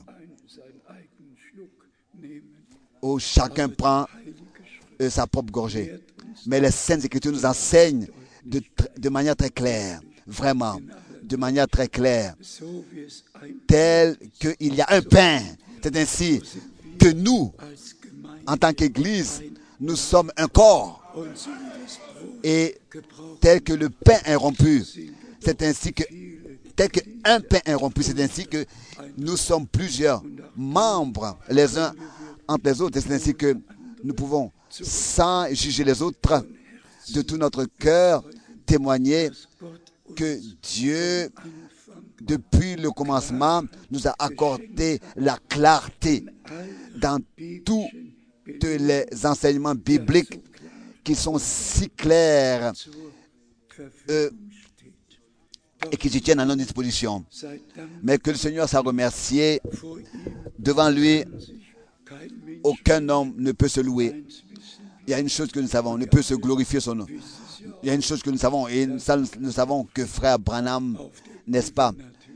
où chacun prend euh, sa propre gorgée. Mais les Saintes Écritures nous enseignent de, de manière très claire, vraiment, de manière très claire, tel qu'il y a un pain. C'est ainsi que nous, en tant qu'Église, nous sommes un corps. Et tel que le pain est rompu, c'est ainsi que, tel qu'un pain est rompu, c'est ainsi que nous sommes plusieurs membres les uns entre les autres. Et c'est ainsi que nous pouvons, sans juger les autres, de tout notre cœur, témoigner que Dieu, depuis le commencement, nous a accordé la clarté dans tous les enseignements bibliques qui sont si clairs euh, et qui se tiennent à notre disposition. Mais que le Seigneur soit remercié. Devant lui, aucun homme ne peut se louer. Il y a une chose que nous savons, ne peut se glorifier son nom. Il y a une chose que nous savons, et nous, nous savons que Frère Branham, n'est-ce pas?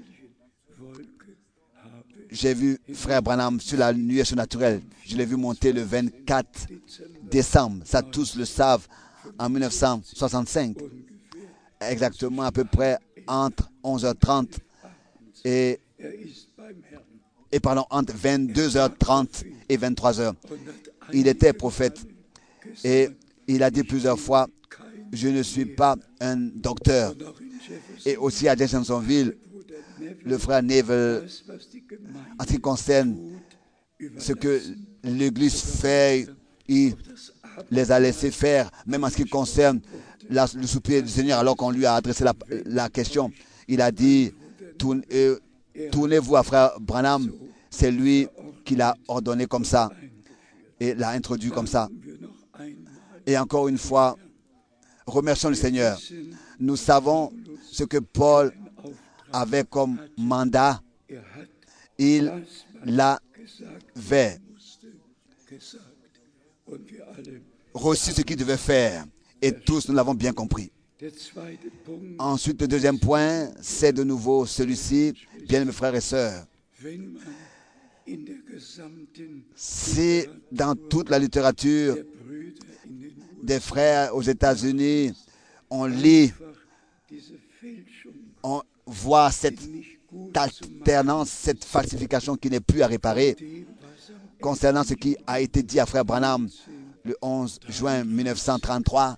J'ai vu Frère Branham sur la nuée surnaturelle. Je l'ai vu monter le vingt-quatre décembre. Ça, tous le savent, en mille neuf cent soixante-cinq. Exactement, à peu près entre onze heures trente et, et pardon, entre vingt-deux heures trente et vingt-trois heures. Il était prophète. Et il a dit plusieurs fois, je ne suis pas un docteur. Et aussi à Jeffersonville, le frère Neville, en ce qui concerne ce que l'Église fait, il les a laissés faire, même en ce qui concerne la, le souper du Seigneur, alors qu'on lui a adressé la, la question. Il a dit, Tourne, euh, tournez-vous à frère Branham, c'est lui qui l'a ordonné comme ça et l'a introduit comme ça. Et encore une fois, remercions le Seigneur. Nous savons ce que Paul avait comme mandat. Il l'avait reçu ce qu'il devait faire. Et tous, nous l'avons bien compris. Ensuite, le deuxième point, c'est de nouveau celui-ci, bien mes frères et sœurs. Si dans toute la littérature des frères aux États-Unis, on lit, on voit cette alternance, cette falsification qui n'est plus à réparer concernant ce qui a été dit à frère Branham le onze juin mille neuf cent trente-trois.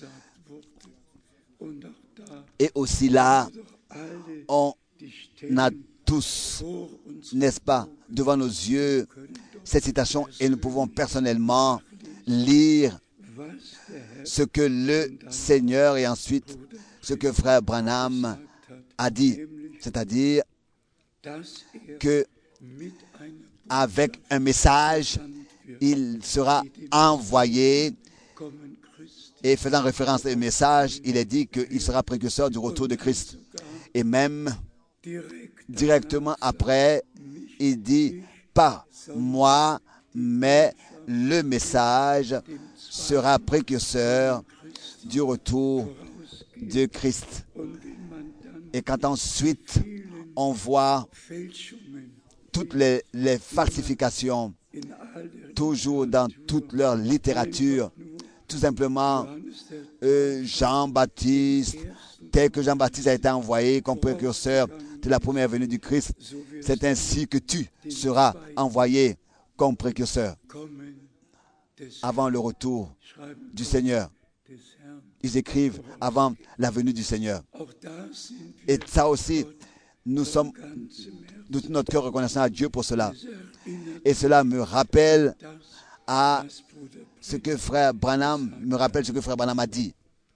Et aussi là, on a tous, n'est-ce pas, devant nos yeux, cette citation et nous pouvons personnellement lire ce que le Seigneur et ensuite ce que frère Branham a dit, c'est-à-dire que avec un message, il sera envoyé. Et faisant référence au message, il est dit qu'il sera précurseur du retour de Christ. Et même directement après, il dit, pas moi, mais le message sera précurseur du retour de Christ. Et quand ensuite on voit toutes les, les falsifications, toujours dans toute leur littérature, tout simplement, euh, Jean-Baptiste, tel que Jean-Baptiste a été envoyé comme précurseur de la première venue du Christ, c'est ainsi que tu seras envoyé comme précurseur avant le retour du Seigneur. Ils écrivent avant la venue du Seigneur. Et ça aussi, nous sommes de tout notre cœur reconnaissants à Dieu pour cela. Et cela me rappelle à ce que frère Branham, me rappelle ce que frère Branham a dit.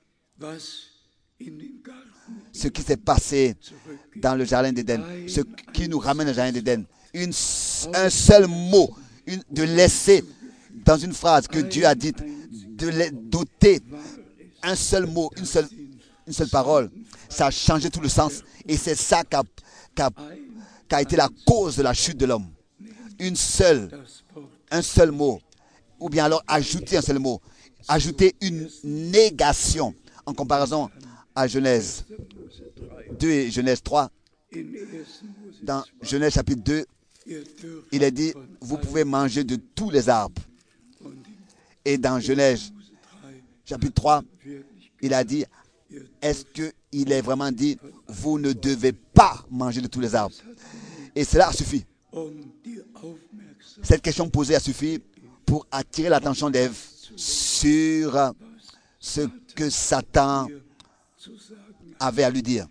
Ce qui s'est passé dans le jardin d'Éden, ce qui nous ramène au jardin d'Éden. Une, un seul mot, une, de laisser dans une phrase que Dieu a dite, de les doter, un seul mot, une seule, une seule parole, ça a changé tout le sens. Et c'est ça qui a, qui a, qui a été la cause de la chute de l'homme. Une seule, un seul mot, ou bien alors ajouter un seul mot, ajouter une négation en comparaison à Genèse deux et Genèse trois. Dans Genèse chapitre deux, il est dit, vous pouvez manger de tous les arbres. Et dans Genèse chapitre trois, il a dit, est-ce qu'il est vraiment dit, vous ne devez pas manger de tous les arbres? Et cela a suffi. Cette question posée a suffi pour attirer l'attention d'Ève sur ce que Satan avait à lui dire.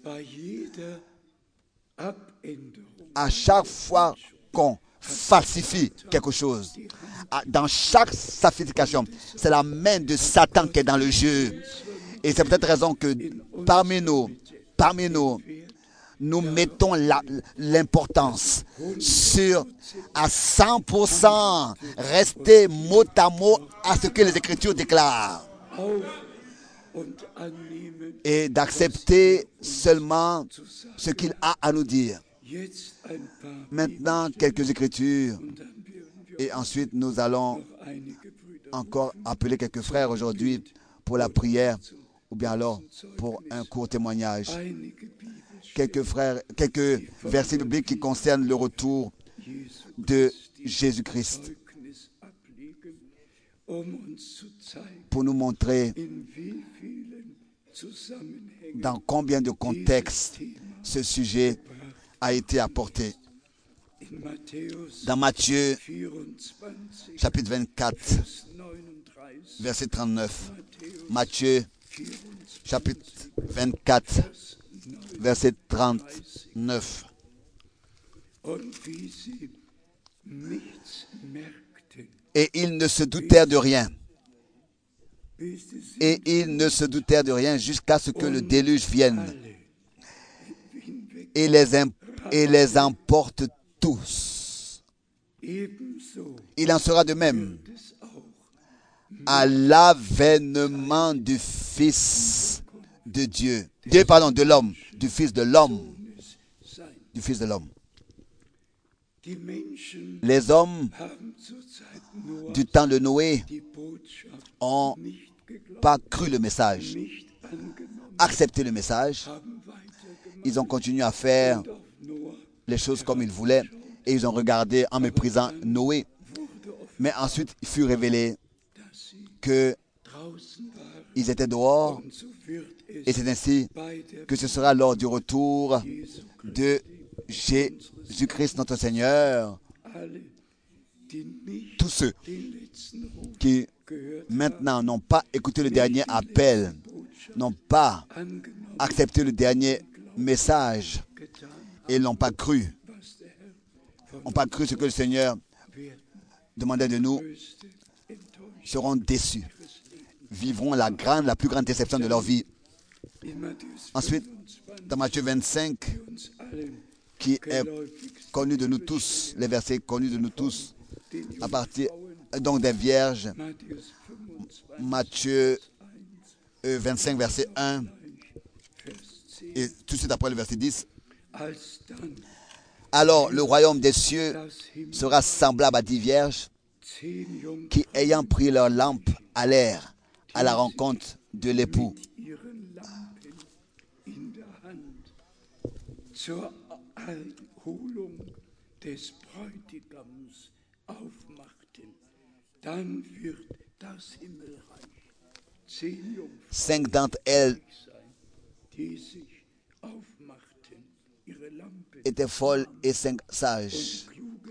À chaque fois qu'on falsifie quelque chose, dans chaque falsification, c'est la main de Satan qui est dans le jeu. Et c'est peut-être raison que parmi nous, parmi nous, nous mettons la, l'importance sur à cent pour cent rester mot à mot à ce que les Écritures déclarent. Et d'accepter seulement ce qu'il a à nous dire. Maintenant, quelques Écritures. Et ensuite, nous allons encore appeler quelques frères aujourd'hui pour la prière ou bien alors pour un court témoignage. Quelques frères, quelques versets bibliques qui concernent le retour de Jésus-Christ pour nous montrer dans combien de contextes ce sujet a été apporté. Dans Matthieu, chapitre vingt-quatre, verset trente-neuf. Matthieu, chapitre vingt-quatre, verset trente-neuf. Et ils ne se doutèrent de rien. Et ils ne se doutèrent de rien jusqu'à ce que le déluge vienne et les, et les emporte tous. Il en sera de même à l'avènement du Fils de Dieu. Dieu, pardon, de l'homme, du Fils de l'homme. Du Fils de l'homme. Les hommes du temps de Noé n'ont pas cru le message, accepté le message. Ils ont continué à faire les choses comme ils voulaient et ils ont regardé en méprisant Noé. Mais ensuite, il fut révélé qu'ils étaient dehors et c'est ainsi que ce sera lors du retour de Jésus-Christ notre Seigneur. Tous ceux qui maintenant n'ont pas écouté le dernier appel, n'ont pas accepté le dernier message et n'ont pas cru, n'ont pas cru ce que le Seigneur demandait de nous, seront déçus, vivront la grande, la plus grande déception de leur vie. Ensuite, dans Matthieu vingt-cinq, qui est connu de nous tous, les versets connus de nous tous, à partir donc des vierges, Matthieu vingt-cinq, verset un, et tout de suite après le verset dix. Alors le royaume des cieux sera semblable à dix vierges qui, ayant pris leur lampe, allèrent à la rencontre de l'époux. Cinq d'entre elles étaient folles et cinq sages.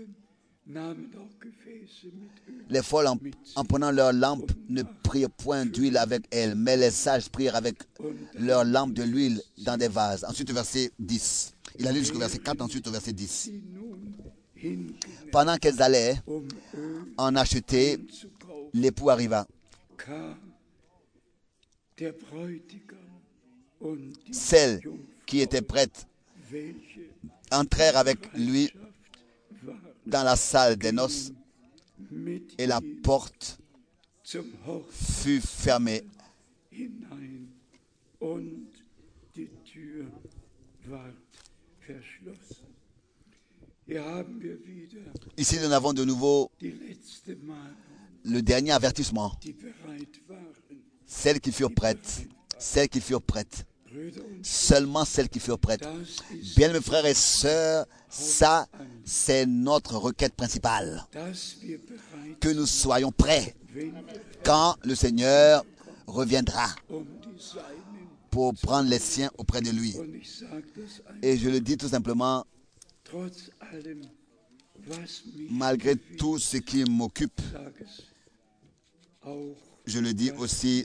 Les folles, en, en prenant leur lampe, ne prirent point d'huile avec elles, mais les sages prirent avec leur lampe de l'huile dans des vases. Ensuite, au verset dix. Il allait jusqu'au verset quatre, ensuite au verset dix. Pendant qu'elles allaient en acheter, l'époux arriva. Celles qui étaient prêtes entrèrent avec lui dans la salle des noces et la porte fut fermée. Ici, nous avons de nouveau le dernier avertissement. Celles qui furent prêtes, celles qui furent prêtes, seulement celles qui furent prêtes. Bien, mes frères et sœurs, ça, c'est notre requête principale. Que nous soyons prêts quand le Seigneur reviendra pour prendre les siens auprès de lui. Et je le dis tout simplement, malgré tout ce qui m'occupe, je le dis aussi,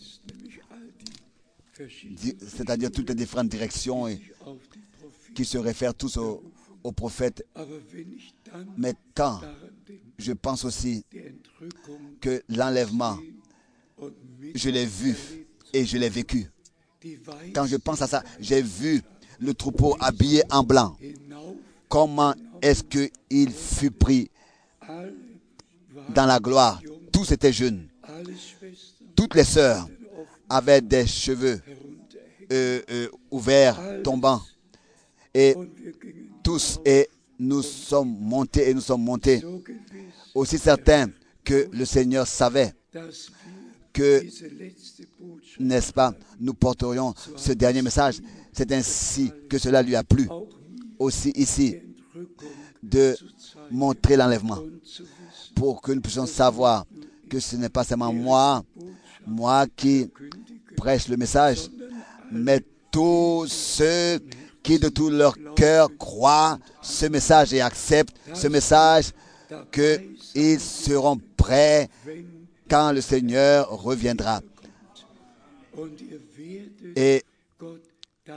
c'est-à-dire toutes les différentes directions et, qui se réfèrent tous aux, aux prophètes. Mais quand je pense aussi que l'enlèvement, je l'ai vu et je l'ai vécu. Quand je pense à ça, j'ai vu le troupeau habillé en blanc. Comment est-ce qu'il fut pris dans la gloire? Tous étaient jeunes. Toutes les sœurs avaient des cheveux euh, euh, ouverts, tombants. Et tous, et nous sommes montés et nous sommes montés. Aussi certains que le Seigneur savait que, n'est-ce pas, nous porterions ce dernier message. C'est ainsi que cela lui a plu. Aussi ici, de montrer l'enlèvement. Pour que nous puissions savoir que ce n'est pas seulement moi, moi qui prêche le message, mais tous ceux qui de tout leur cœur croient ce message et acceptent ce message, qu'ils seront prêts quand le Seigneur reviendra. Et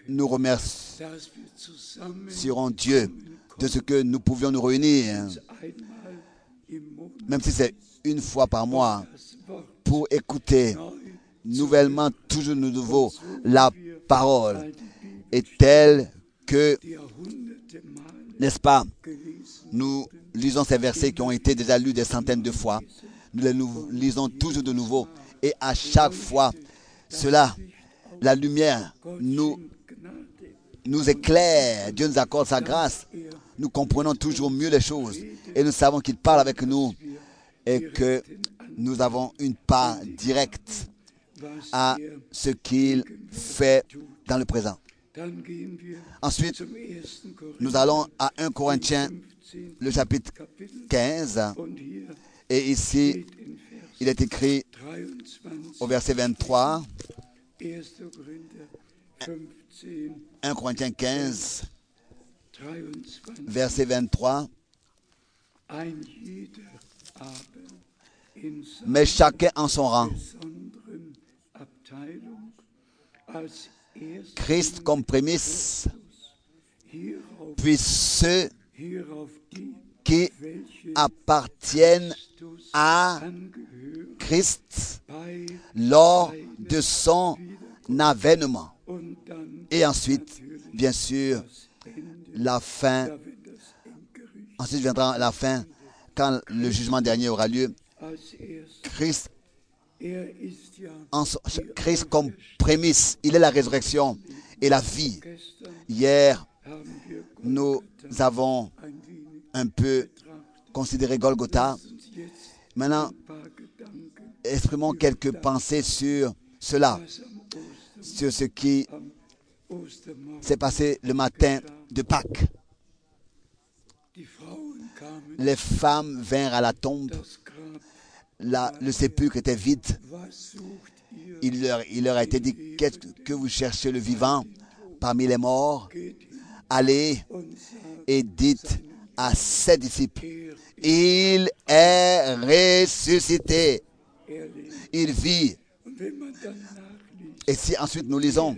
nous remercierons Dieu de ce que nous pouvions nous réunir, même si c'est une fois par mois, pour écouter nouvellement, toujours de nouveau, la parole est telle que, n'est-ce pas, nous lisons ces versets qui ont été déjà lus des centaines de fois. Nous les nous lisons toujours de nouveau. Et à chaque fois, cela, la lumière nous, nous éclaire. Dieu nous accorde sa grâce. Nous comprenons toujours mieux les choses. Et nous savons qu'il parle avec nous et que nous avons une part directe à ce qu'il fait dans le présent. Ensuite, nous allons à un Corinthiens, le chapitre quinze. Et ici, il est écrit au verset vingt-trois, un Corinthiens quinze, verset vingt-trois. Mais chacun en son rang. Christ comme prémisse, puis ceux qui appartiennent à Christ lors de son avènement. Et ensuite, bien sûr, la fin. Ensuite viendra la fin, quand le jugement dernier aura lieu. Christ, en son, Christ comme prémisse, il est la résurrection et la vie. Hier, nous avons un peu considéré Golgotha. Maintenant, exprimons quelques pensées sur cela, sur ce qui s'est passé le matin de Pâques. Les femmes vinrent à la tombe. La, le sépulcre était vide. Il leur, il leur a été dit, qu'est-ce que vous cherchez le vivant parmi les morts? Allez et dites à ses disciples, il est ressuscité. Il vit. Et si ensuite nous lisons,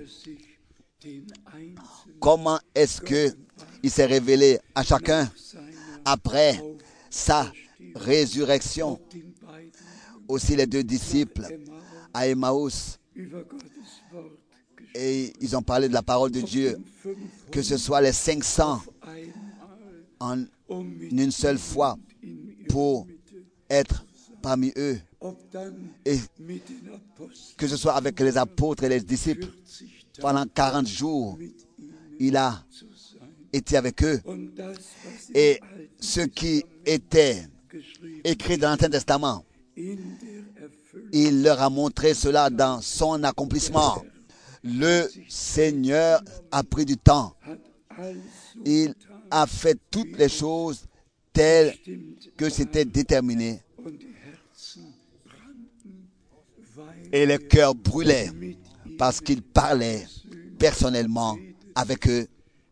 comment est-ce qu'il s'est révélé à chacun après sa résurrection? Aussi les deux disciples à Emmaüs, et ils ont parlé de la parole de Dieu, que ce soit les cinq cents en une seule fois pour être parmi eux, et que ce soit avec les apôtres et les disciples pendant quarante jours, il a été avec eux. Et ce qui était écrit dans l'Ancien Testament, il leur a montré cela dans son accomplissement. Le Seigneur a pris du temps. Il a fait toutes les choses telles que c'était déterminé. Et les cœurs brûlaient parce qu'il parlait personnellement avec eux.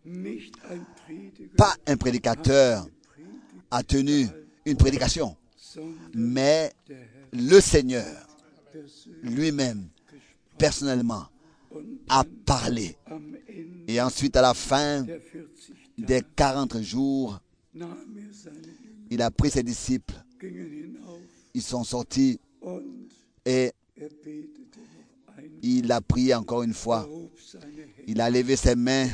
Pas un prédicateur a tenu une prédication, mais le Seigneur lui-même, personnellement, a parlé. Et ensuite, à la fin des quarante jours, il a pris ses disciples. Ils sont sortis et il a prié encore une fois. Il a levé ses mains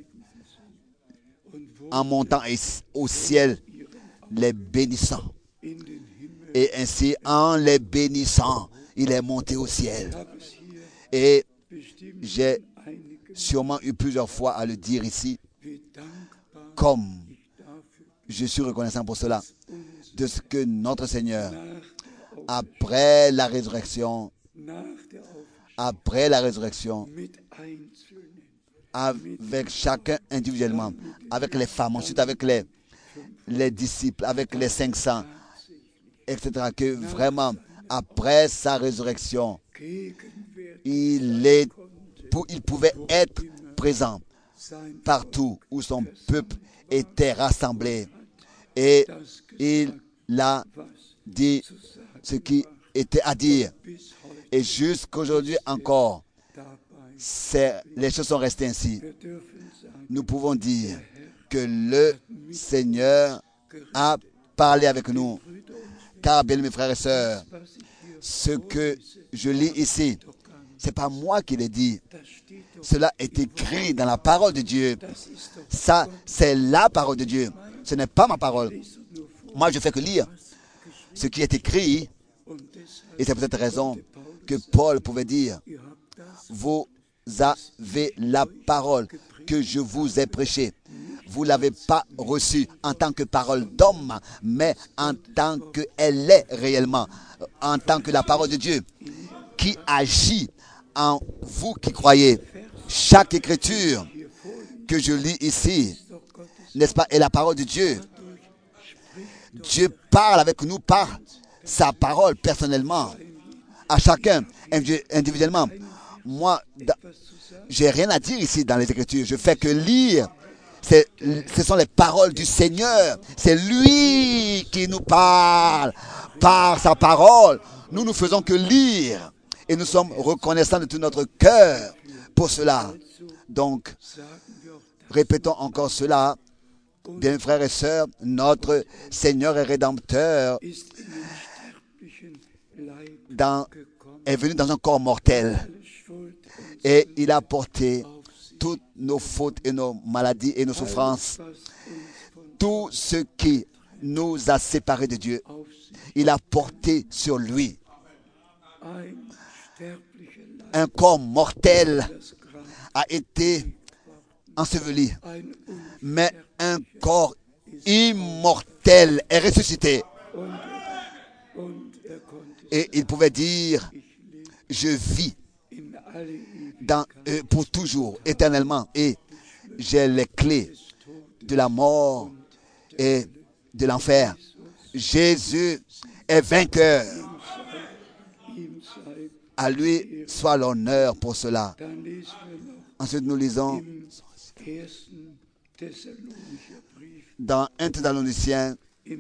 en montant au ciel, les bénissant. Et ainsi, en les bénissant, il est monté au ciel. Et j'ai sûrement eu plusieurs fois à le dire ici, comme je suis reconnaissant pour cela, de ce que notre Seigneur, après la résurrection, après la résurrection, avec chacun individuellement, avec les femmes, ensuite avec les, les disciples, avec les cinq cents, et cetera, que vraiment, après sa résurrection, il, est, il pouvait être présent partout où son peuple était rassemblé. Et il a dit ce qui était à dire. Et jusqu'aujourd'hui encore, les choses sont restées ainsi. Nous pouvons dire que le Seigneur a parlé avec nous. Car, bien mes frères et sœurs, ce que je lis ici, ce n'est pas moi qui l'ai dit. Cela est écrit dans la parole de Dieu. Ça, c'est la parole de Dieu. Ce n'est pas ma parole. Moi, je ne fais que lire ce qui est écrit. Et c'est pour cette raison que Paul pouvait dire, vous avez la parole que je vous ai prêchée. Vous ne l'avez pas reçue en tant que parole d'homme, mais en tant qu'elle est réellement, en tant que la parole de Dieu qui agit en vous qui croyez. Chaque écriture que je lis ici, n'est-ce pas, est la parole de Dieu. Dieu parle avec nous par sa parole personnellement, à chacun individuellement. Moi, j'ai rien à dire ici dans les Écritures. Je fais que lire. C'est, ce sont les paroles du Seigneur. C'est lui qui nous parle par sa parole. Nous ne faisons que lire. Et nous sommes reconnaissants de tout notre cœur pour cela. Donc, répétons encore cela. Bien, frères et sœurs, notre Seigneur et Rédempteur dans, est venu dans un corps mortel. Et il a porté toutes nos fautes et nos maladies et nos souffrances. Tout ce qui nous a séparés de Dieu, il a porté sur lui. Un corps mortel a été enseveli, mais un corps immortel est ressuscité. Et il pouvait dire, je vis dans, euh, pour toujours, éternellement, et j'ai les clés de la mort et de l'enfer. Jésus est vainqueur. À lui soit l'honneur pour cela. Ensuite, nous lisons dans un Thessaloniciens,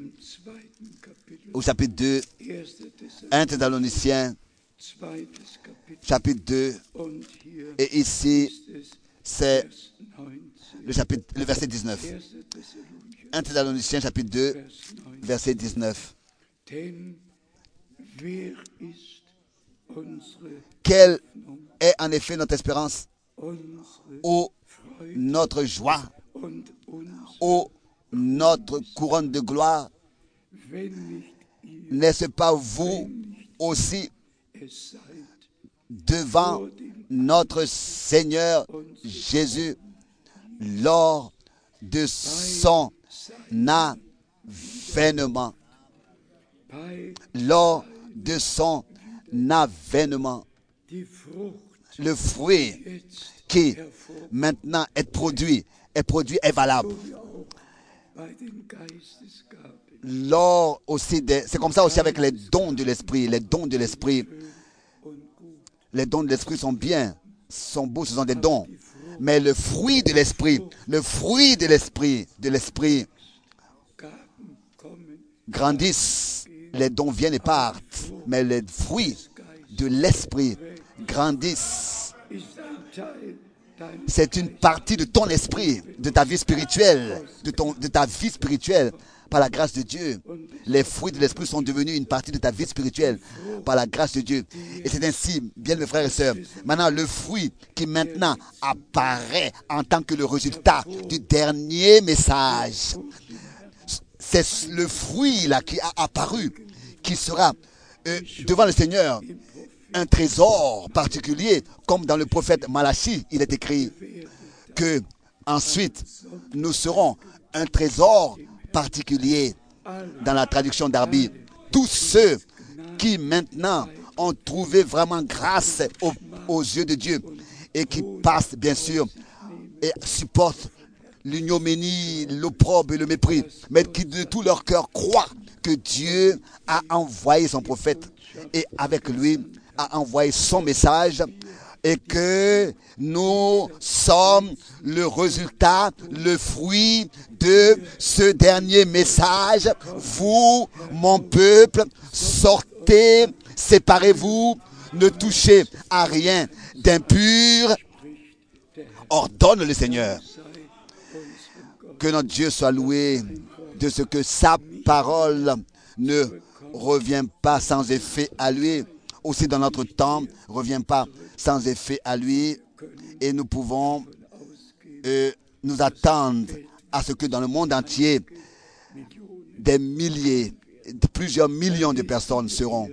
au chapitre deux, un Thessaloniciens, chapitre deux, et ici, c'est le, chapitre, le verset dix-neuf. un Thessaloniciens, chapitre deux, verset dix-neuf. Quelle est en effet notre espérance, ô notre joie, ô notre couronne de gloire? N'est-ce pas vous aussi devant notre Seigneur Jésus lors de son avènement, lors de son avènement, le fruit qui maintenant est produit, est produit, est valable. Lors aussi des, c'est comme ça aussi avec les dons de l'esprit, les dons de l'esprit. Les dons de l'esprit sont bien, sont beaux, ce sont des dons. Mais le fruit de l'esprit, le fruit de l'esprit, de l'esprit grandissent. Les dons viennent et partent, mais les fruits de l'esprit grandissent. C'est une partie de ton esprit, de ta vie spirituelle, de, ton, de ta vie spirituelle, par la grâce de Dieu. Les fruits de l'esprit sont devenus une partie de ta vie spirituelle, par la grâce de Dieu. Et c'est ainsi, bien mes frères et sœurs, maintenant le fruit qui maintenant apparaît en tant que le résultat du dernier message, c'est le fruit là qui a apparu, qui sera euh, devant le Seigneur un trésor particulier, comme dans le prophète Malachie, il est écrit que ensuite nous serons un trésor particulier. Dans la traduction d'Arby, tous ceux qui maintenant ont trouvé vraiment grâce aux, aux yeux de Dieu et qui passent bien sûr et supportent l'ignominie, l'opprobre et le mépris, mais qui de tout leur cœur croient que Dieu a envoyé son prophète et avec lui a envoyé son message et que nous sommes le résultat, le fruit de ce dernier message. Vous, mon peuple, sortez, séparez-vous, ne touchez à rien d'impurs, ordonne le Seigneur. Que notre Dieu soit loué de ce que sa parole ne revient pas sans effet à lui. Aussi dans notre temps, ne revient pas sans effet à lui. Et nous pouvons euh, nous attendre à ce que dans le monde entier, des milliers, plusieurs millions de personnes seront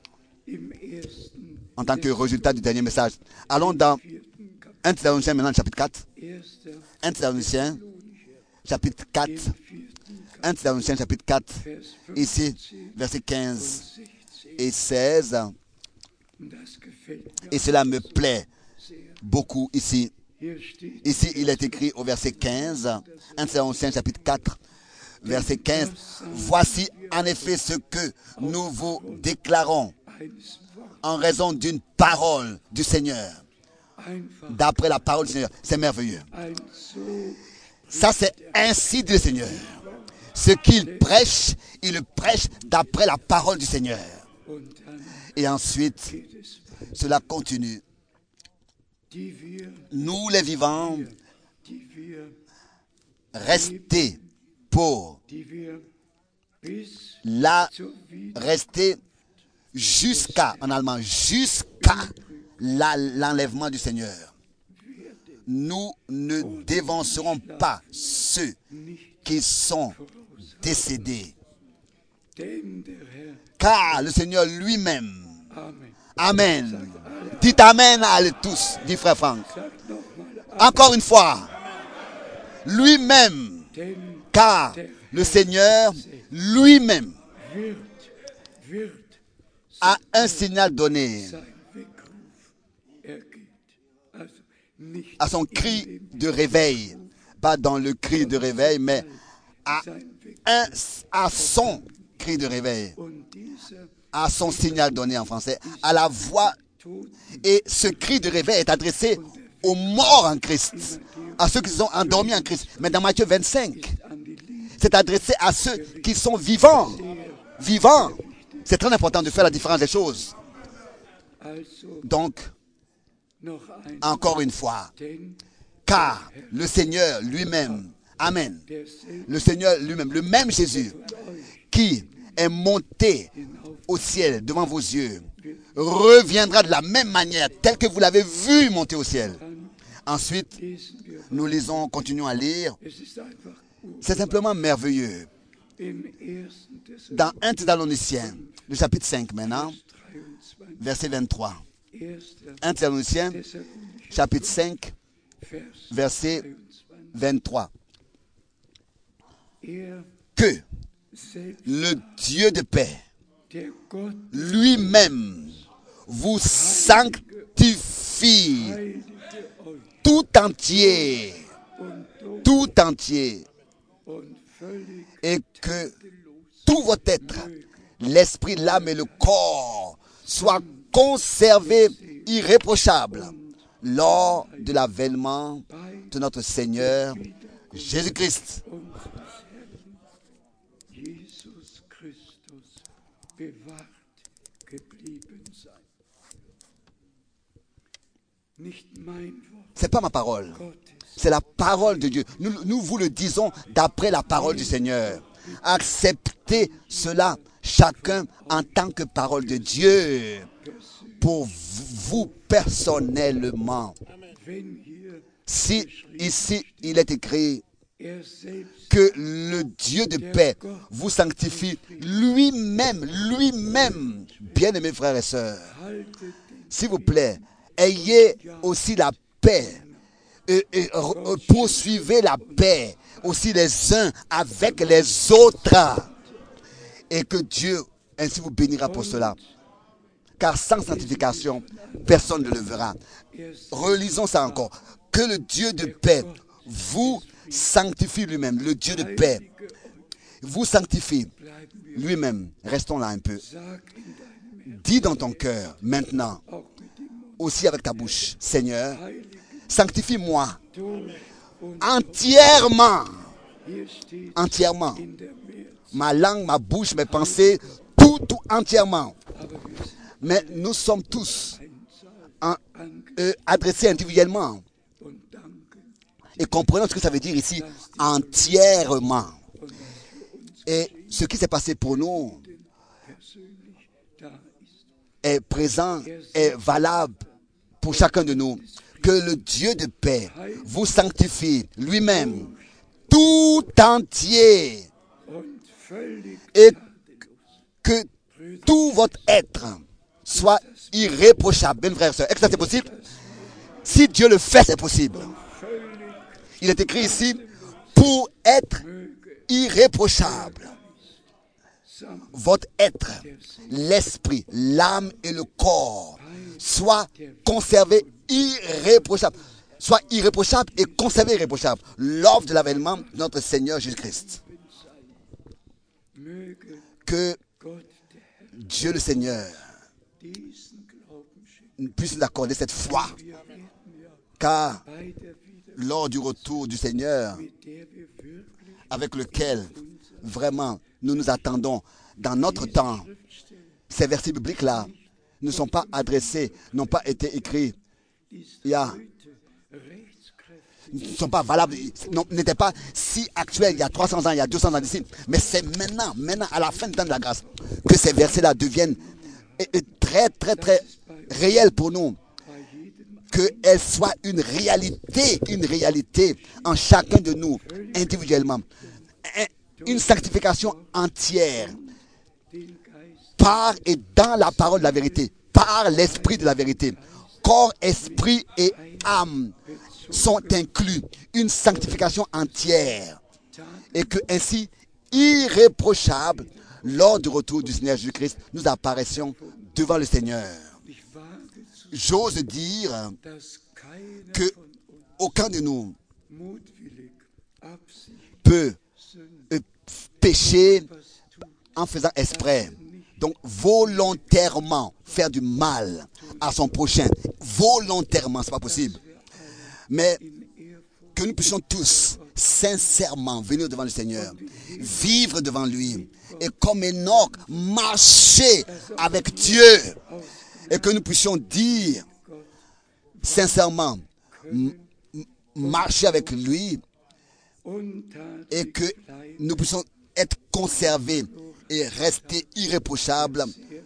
en tant que résultat du dernier message. Allons dans un Thessaloniciens maintenant, chapitre quatre. un Thessaloniciens, chapitre quatre. un Thessaloniciens, chapitre quatre. Ici, versets quinze et seize. Et cela me plaît beaucoup ici. Ici, il est écrit au verset quinze, un Thessaloniciens, chapitre quatre, verset quinze. Voici en effet ce que nous vous déclarons en raison d'une parole du Seigneur. D'après la parole du Seigneur. C'est merveilleux. Ça, c'est ainsi dit le Seigneur. Ce qu'il prêche, il le prêche d'après la parole du Seigneur. Et ensuite, cela continue. Nous, les vivants, restés pour la rester jusqu'à, en allemand, jusqu'à l'enlèvement du Seigneur. Nous ne dévancerons pas ceux qui sont décédés. Car le Seigneur lui-même, Amen. Dites Amen à tous, dit frère Franck. Encore une fois, lui-même, car le Seigneur lui-même a un signal donné à son cri de réveil, pas dans le cri de réveil, mais à, un, à son cri de réveil, à son signal donné en français, à la voix. Et ce cri de réveil est adressé aux morts en Christ, à ceux qui sont endormis en Christ. Mais dans Matthieu vingt-cinq, c'est adressé à ceux qui sont vivants. Vivants. C'est très important de faire la différence des choses. Donc, encore une fois, car le Seigneur lui-même, Amen, le Seigneur lui-même, le même Jésus qui est monté au ciel devant vos yeux, reviendra de la même manière, telle que vous l'avez vu monter au ciel. Ensuite, nous lisons, continuons à lire. C'est simplement merveilleux. Dans un Thessaloniciens, le chapitre cinq maintenant, verset vingt-trois. un Thessaloniciens, chapitre cinq, verset vingt-trois. Que le Dieu de paix lui-même vous sanctifie tout entier, tout entier, et que tout votre être, l'esprit, l'âme et le corps, soient conservés irréprochables lors de l'avènement de notre Seigneur Jésus-Christ. Ce n'est pas ma parole, c'est la parole de Dieu. Nous, nous vous le disons d'après la parole du Seigneur. Acceptez cela, chacun en tant que parole de Dieu, pour vous personnellement. Si ici il est écrit que le Dieu de paix vous sanctifie lui-même, lui-même, bien-aimés frères et sœurs, s'il vous plaît, ayez aussi la paix et, et, et poursuivez la paix aussi les uns avec les autres, et que Dieu ainsi vous bénira pour cela. Car sans sanctification, personne ne le verra. Relisons ça encore. Que le Dieu de paix vous sanctifie lui-même. Le Dieu de paix vous sanctifie lui-même. Restons là un peu. Dis dans ton cœur maintenant, aussi avec ta bouche, Seigneur, sanctifie-moi entièrement. Entièrement. Ma langue, ma bouche, mes pensées, tout, tout entièrement. Mais nous sommes tous en, euh, adressé individuellement. Et comprenons ce que ça veut dire ici, entièrement. Et ce qui s'est passé pour nous est présent, est valable pour chacun de nous. Que le Dieu de paix vous sanctifie lui-même, tout entier, et que tout votre être soit irréprochable. Bien, frères et sœurs, est-ce que c'est possible? Si Dieu le fait, c'est possible. Il est écrit ici, pour être irréprochable. Votre être, l'esprit, l'âme et le corps soient conservés irréprochables. Soit irréprochable et conservé irréprochable. L'œuvre de l'avènement de notre Seigneur Jésus-Christ. Que Dieu le Seigneur puisse nous accorder cette foi. Car lors du retour du Seigneur, avec lequel vraiment nous nous attendons dans notre temps, ces versets bibliques-là ne sont pas adressés, n'ont pas été écrits il y a ne sont pas valables, n'étaient pas si actuels il y a trois cents ans, il y a deux cents ans d'ici. Mais c'est maintenant, maintenant, à la fin du temps de la grâce, que ces versets-là deviennent très, très, très réels pour nous. Qu'elles soient une réalité, une réalité en chacun de nous, individuellement. Une sanctification entière, par et dans la parole de la vérité, par l'esprit de la vérité. Corps, esprit et âme sont inclus, une sanctification entière, et que ainsi, irréprochable, lors du retour du Seigneur Jésus-Christ, nous apparaissions devant le Seigneur. J'ose dire que aucun de nous peut pécher en faisant exprès, donc volontairement faire du mal à son prochain. Volontairement, ce n'est pas possible. Mais que nous puissions tous sincèrement venir devant le Seigneur, vivre devant lui, et comme Enoch, marcher avec Dieu, et que nous puissions dire sincèrement, marcher avec lui, et que nous puissions être conservés et rester irréprochables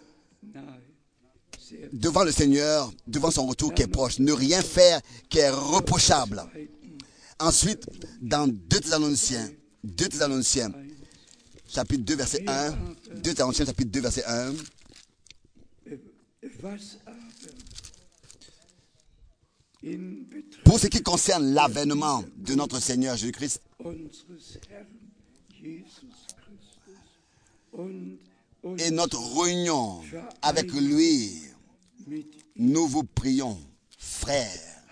devant le Seigneur, devant son retour qui est proche. Ne rien faire qui est reprochable. Ensuite, dans deux Thessaloniciens, deux Thessaloniciens, chapitre deux, verset un, deux Thessaloniciens, chapitre deux, verset un, pour ce qui concerne l'avènement de notre Seigneur Jésus-Christ, et notre réunion avec lui, nous vous prions, frères.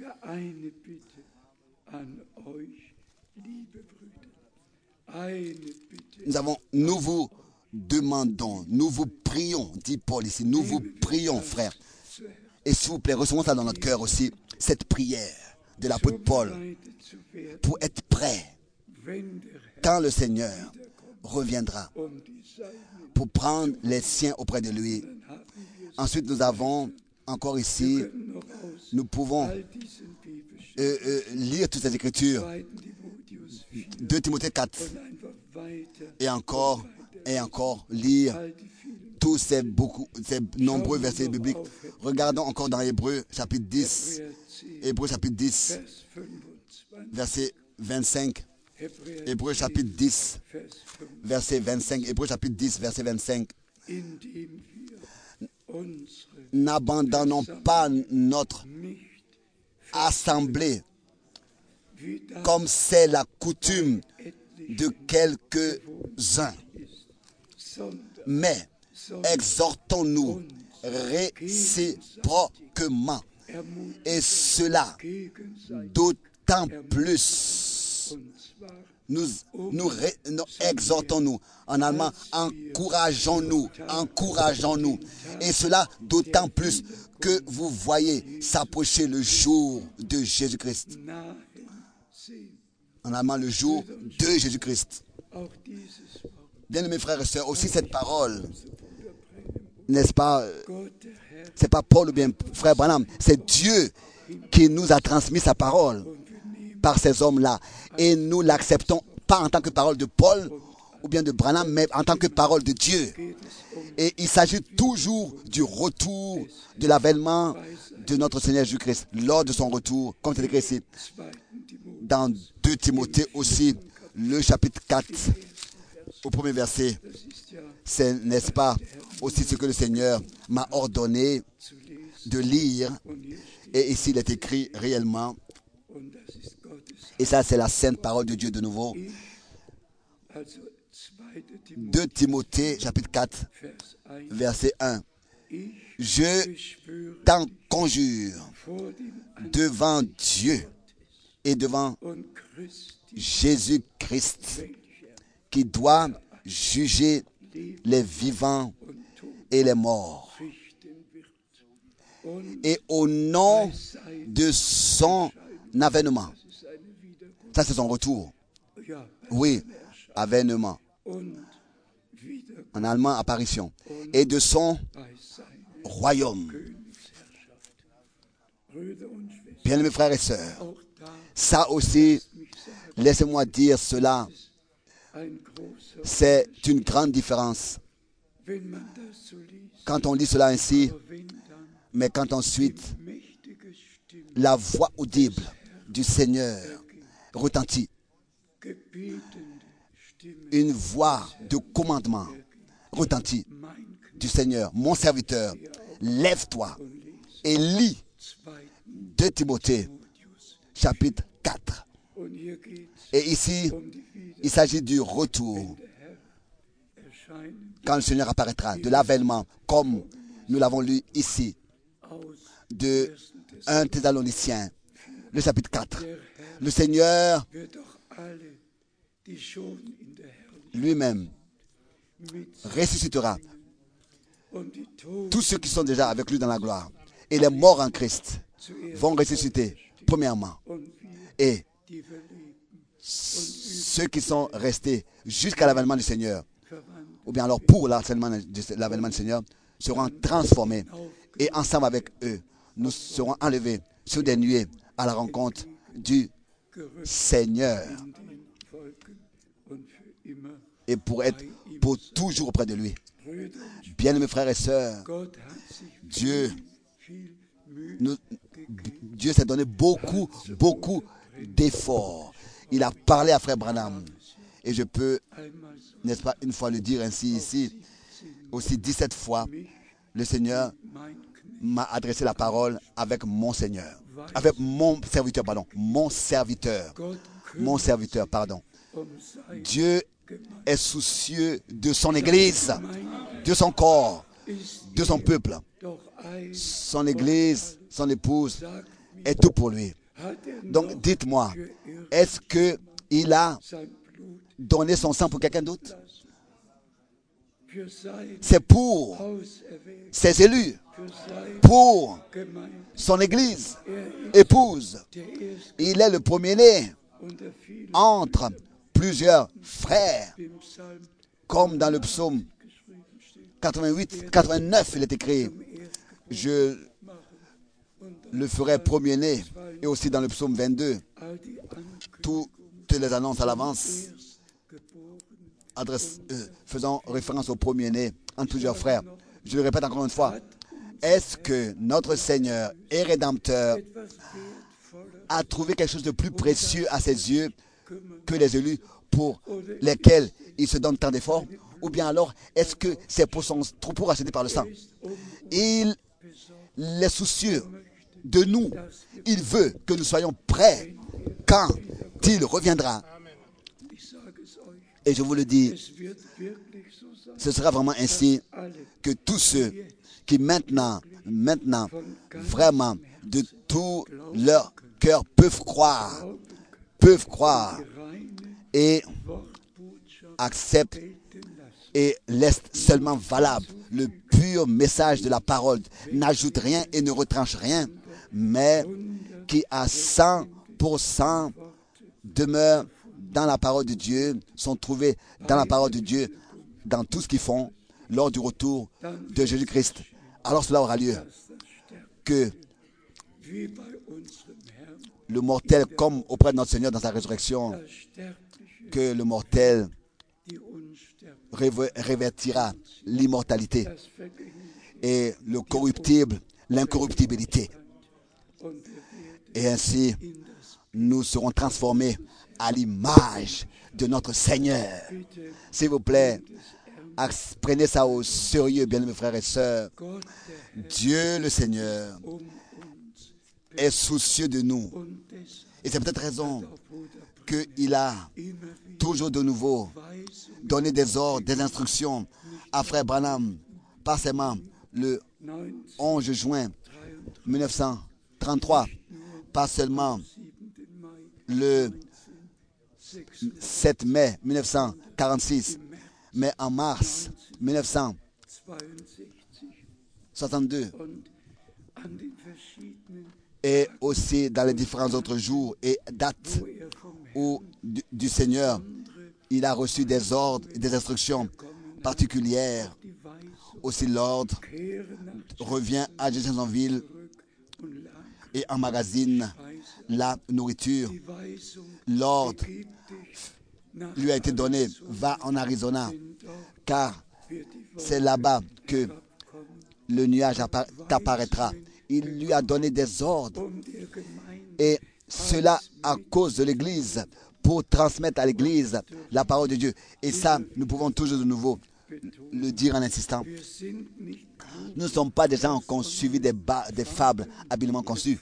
Nous avons, nous vous demandons, nous vous prions, dit Paul ici, nous vous prions, frères. Et s'il vous plaît, recevons ça dans notre cœur aussi, cette prière de l'apôtre Paul, pour être prêt quand le Seigneur reviendra, pour prendre les siens auprès de lui. Ensuite, nous avons encore ici, nous pouvons euh, euh, lire toutes ces écritures, deux Timothée quatre, et encore, et encore lire tous ces, beaucoup, ces nombreux versets bibliques. Regardons encore dans Hébreux chapitre dix, Hébreux chapitre dix, verset vingt-cinq. Hébreux chapitre dix, verset vingt-cinq. Hébreux chapitre dix, verset vingt-cinq. N'abandonnons pas notre assemblée comme c'est la coutume de quelques-uns, mais exhortons-nous réciproquement, et cela d'autant plus. Nous, nous, nous exhortons-nous, en allemand, encourageons-nous, encourageons-nous, et cela d'autant plus que vous voyez s'approcher le jour de Jésus-Christ. En allemand, le jour de Jésus-Christ. Bien-aimés frères et sœurs, aussi cette parole, n'est-ce pas, c'est pas Paul ou bien frère Branham, c'est Dieu qui nous a transmis sa parole par ces hommes-là. Et nous l'acceptons pas en tant que parole de Paul ou bien de Branham, mais en tant que parole de Dieu. Et il s'agit toujours du retour, de l'avènement de notre Seigneur Jésus-Christ, lors de son retour, comme c'est écrit ici, dans deux Timothée aussi, le chapitre quatre, au premier verset. C'est, n'est-ce pas, aussi ce que le Seigneur m'a ordonné de lire. Et ici, il est écrit réellement. Et ça, c'est la sainte parole de Dieu de nouveau. deux Timothée, chapitre quatre, verset un. Je t'en conjure devant Dieu et devant Jésus-Christ, qui doit juger les vivants et les morts. Et au nom de son avènement, ça c'est son retour. Oui, avènement. En allemand, apparition. Et de son royaume. Bien mes frères et sœurs, ça aussi, laissez-moi dire cela, c'est une grande différence. Quand on lit cela ainsi, mais quand ensuite la voix audible du Seigneur retentit, une voix de commandement retentit du Seigneur, mon serviteur, lève-toi et lis deux Timothée, chapitre quatre. Et ici, il s'agit du retour, quand le Seigneur apparaîtra, de l'avènement, comme nous l'avons lu ici, de un Thessaloniciens, le chapitre quatre. Le Seigneur lui-même ressuscitera tous ceux qui sont déjà avec lui dans la gloire. Et les morts en Christ vont ressusciter, premièrement. Et ceux qui sont restés jusqu'à l'avènement du Seigneur, ou bien alors pour l'avènement du Seigneur, seront transformés. Et ensemble avec eux, nous serons enlevés sur des nuées à la rencontre du Seigneur. Et pour être pour toujours auprès de lui. Bien-aimés frères et sœurs, Dieu, nous, Dieu s'est donné beaucoup, beaucoup d'efforts. Il a parlé à frère Branham. Et je peux, n'est-ce pas, une fois le dire ainsi ici, aussi dix-sept fois, le Seigneur m'a adressé la parole avec mon Seigneur. Avec mon serviteur, pardon. Mon serviteur. Mon serviteur, pardon. Dieu est soucieux de son Église, de son corps, de son peuple. Son Église, son épouse est tout pour lui. Donc dites-moi, est-ce qu'il a donné son sang pour quelqu'un d'autre? C'est pour ses élus, pour son Église, épouse. Il est le premier-né entre plusieurs frères, comme dans le psaume quatre-vingt-huit, quatre-vingt-neuf, il est écrit, je le ferai premier-né, et aussi dans le psaume vingt-deux, toutes les annonces à l'avance, adresse, euh, faisant référence au premier-né entre plusieurs frères. Je le répète encore une fois, est-ce que notre Seigneur et Rédempteur a trouvé quelque chose de plus précieux à ses yeux que les élus pour lesquels il se donne tant d'efforts? Ou bien alors, est-ce que c'est pour son troupeau racheté par le sang? Il est soucieux de nous. Il veut que nous soyons prêts quand il reviendra. Et je vous le dis, ce sera vraiment ainsi que tous ceux qui maintenant, maintenant, vraiment, de tout leur cœur peuvent croire, peuvent croire et acceptent et laissent seulement valable le pur message de la parole, n'ajoute rien et ne retranche rien, mais qui à cent pour cent demeurent dans la parole de Dieu, sont trouvés dans la parole de Dieu, dans tout ce qu'ils font lors du retour de Jésus-Christ alors cela aura lieu. Que le mortel, comme auprès de notre Seigneur dans sa résurrection, que le mortel révertira l'immortalité et le corruptible, l'incorruptibilité. Et ainsi, nous serons transformés à l'image de notre Seigneur. S'il vous plaît, prenez ça au sérieux, bien-aimés frères et sœurs. Dieu le Seigneur est soucieux de nous. Et c'est peut-être raison qu'il a toujours de nouveau donné des ordres, des instructions à Frère Branham, pas seulement le onze juin mille neuf cent trente-trois, pas seulement le sept mai mille neuf cent quarante-six, mais en mars mille neuf cent soixante-deux, et aussi dans les différents autres jours et dates où du, du Seigneur il a reçu des ordres et des instructions particulières. Aussi l'ordre revient à Jeffersonville et emmagasine la nourriture. L'ordre lui a été donné, va en Arizona, car c'est là-bas que le nuage apparaîtra. Il lui a donné des ordres, et cela à cause de l'Église, pour transmettre à l'Église la parole de Dieu. Et ça, nous pouvons toujours de nouveau le dire en insistant. Nous ne sommes pas des gens qui ont suivi des, des fables habilement conçues,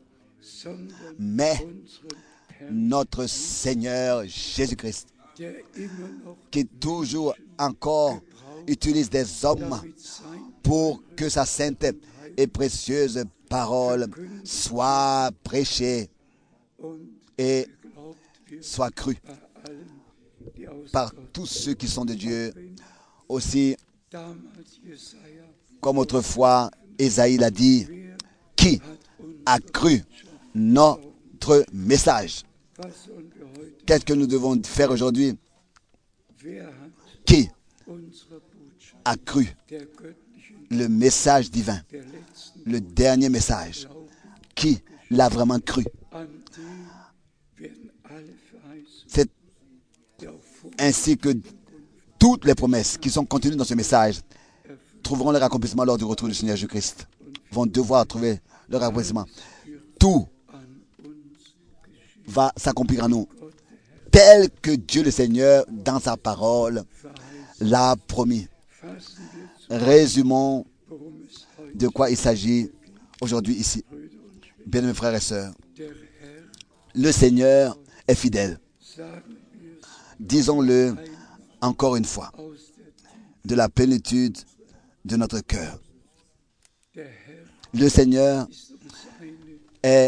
mais notre Seigneur Jésus-Christ, qui toujours encore utilise des hommes pour que sa sainte et précieuse parole soit prêchée et soit crue par tous ceux qui sont de Dieu. Aussi, comme autrefois, Ésaïe l'a dit, qui a cru notre message? Qu'est-ce que nous devons faire aujourd'hui? Qui a cru le message divin, le dernier message? Qui l'a vraiment cru? C'est ainsi que toutes les promesses qui sont contenues dans ce message trouveront leur accomplissement lors du retour du Seigneur Jésus-Christ. Vont devoir trouver leur accomplissement. Tout va s'accomplir en nous, tel que Dieu le Seigneur, dans sa parole, l'a promis. Résumons de quoi il s'agit aujourd'hui ici. Bien-aimés frères et sœurs, le Seigneur est fidèle. Disons-le encore une fois, de la plénitude de notre cœur. Le Seigneur est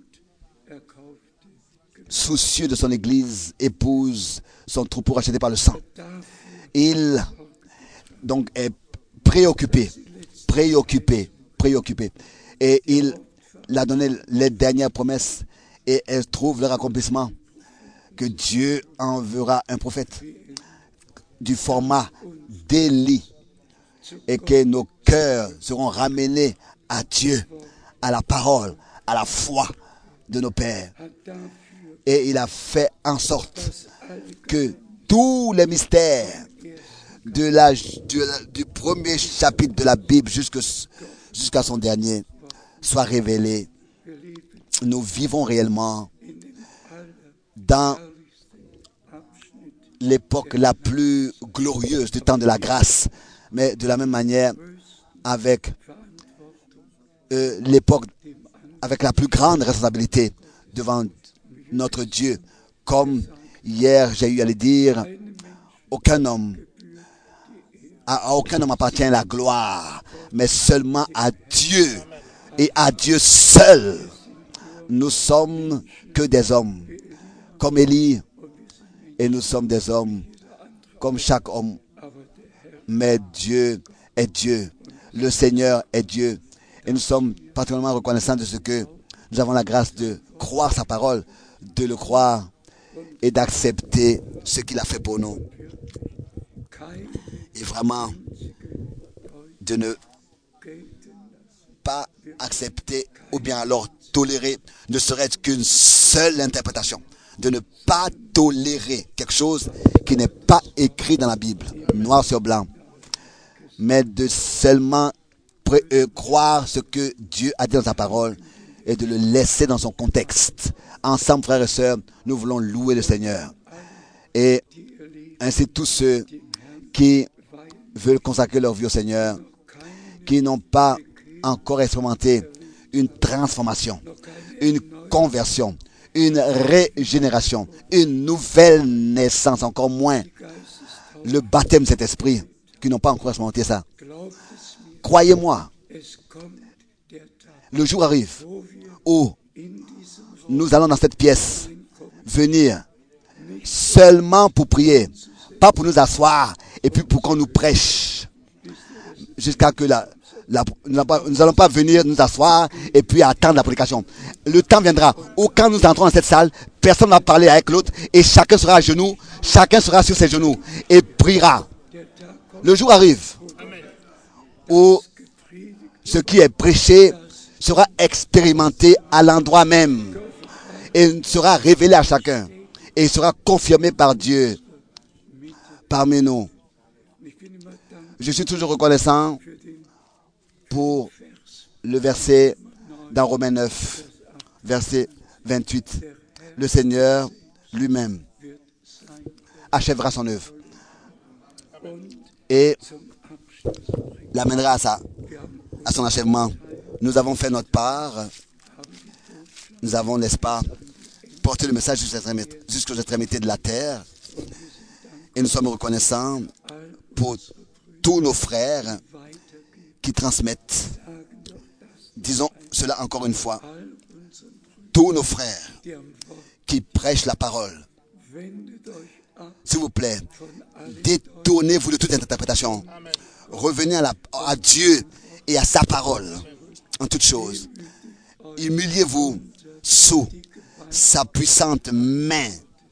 soucieux de son Église, épouse, son troupeau racheté par le sang. Il donc est préoccupé, préoccupé, préoccupé. Et il a donné les dernières promesses et elles trouvent leur accomplissement. Que Dieu enverra un prophète du format d'Élie et que nos cœurs seront ramenés à Dieu, à la parole, à la foi de nos pères. Et il a fait en sorte que tous les mystères de la, du, du premier chapitre de la Bible jusqu'à jusqu'à son dernier soient révélés. Nous vivons réellement dans l'époque la plus glorieuse du temps de la grâce, mais de la même manière avec euh, l'époque avec la plus grande responsabilité devant notre Dieu. Comme hier j'ai eu à le dire, aucun homme, à, à aucun homme appartient la gloire, mais seulement à Dieu et à Dieu seul. Nous sommes que des hommes, comme Élie, et nous sommes des hommes, comme chaque homme. Mais Dieu est Dieu, le Seigneur est Dieu, et nous sommes particulièrement reconnaissants de ce que nous avons la grâce de croire sa parole, de le croire et d'accepter ce qu'il a fait pour nous. Et vraiment, de ne pas accepter ou bien alors tolérer ne serait-ce qu'une seule interprétation. De ne pas tolérer quelque chose qui n'est pas écrit dans la Bible, noir sur blanc. Mais de seulement pré- euh, croire ce que Dieu a dit dans sa parole et de le laisser dans son contexte. Ensemble, frères et sœurs, nous voulons louer le Seigneur. Et ainsi tous ceux qui veulent consacrer leur vie au Seigneur, qui n'ont pas encore expérimenté une transformation, une conversion, une régénération, une nouvelle naissance, encore moins le baptême de cet esprit, qui n'ont pas encore expérimenté ça. Croyez-moi, le jour arrive où nous allons dans cette pièce venir seulement pour prier, pas pour nous asseoir et puis pour qu'on nous prêche, jusqu'à que la, la, nous n'allons pas venir nous asseoir et puis attendre la prédication. Le temps viendra où quand nous entrons dans cette salle, personne ne va parler avec l'autre et chacun sera à genoux, chacun sera sur ses genoux et priera. Le jour arrive où ce qui est prêché sera expérimenté à l'endroit même et sera révélé à chacun et sera confirmé par Dieu parmi nous. Je suis toujours reconnaissant pour le verset dans Romains neuf, verset vingt-huit. Le Seigneur lui-même achèvera son œuvre et l'amènera à, sa, à son achèvement. Nous avons fait notre part. Nous avons, n'est-ce pas, porté le message jusqu'aux extrémités de la terre. Et nous sommes reconnaissants pour tous nos frères qui transmettent. Disons cela encore une fois. Tous nos frères qui prêchent la parole. S'il vous plaît, détournez-vous de toute interprétation. Revenez à, la, à Dieu et à sa parole en toutes choses. Humiliez-vous sous sa puissante main.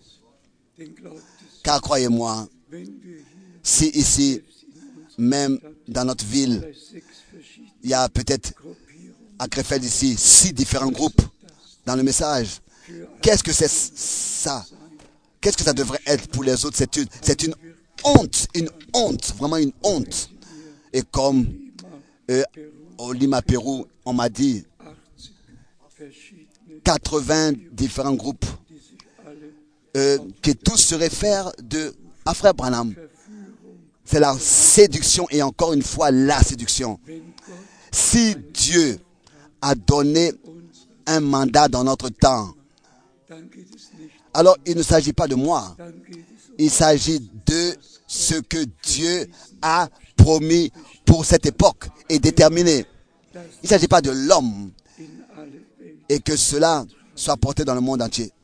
Car croyez-moi, si ici, même dans notre ville, il y a peut-être à Krefeld ici, six différents groupes dans le message. Qu'est-ce que c'est ça? Qu'est-ce que ça devrait être pour les autres? C'est une, c'est une honte, une honte, vraiment une honte. Et comme euh, au Lima, Pérou, on m'a dit quatre-vingts différents groupes euh, qui tous se réfèrent de, à Frère Branham. C'est la séduction et encore une fois la séduction. Si Dieu a donné un mandat dans notre temps, alors il ne s'agit pas de moi. Il s'agit de ce que Dieu a promis pour cette époque et déterminé. Il ne s'agit pas de l'homme et que cela soit porté dans le monde entier.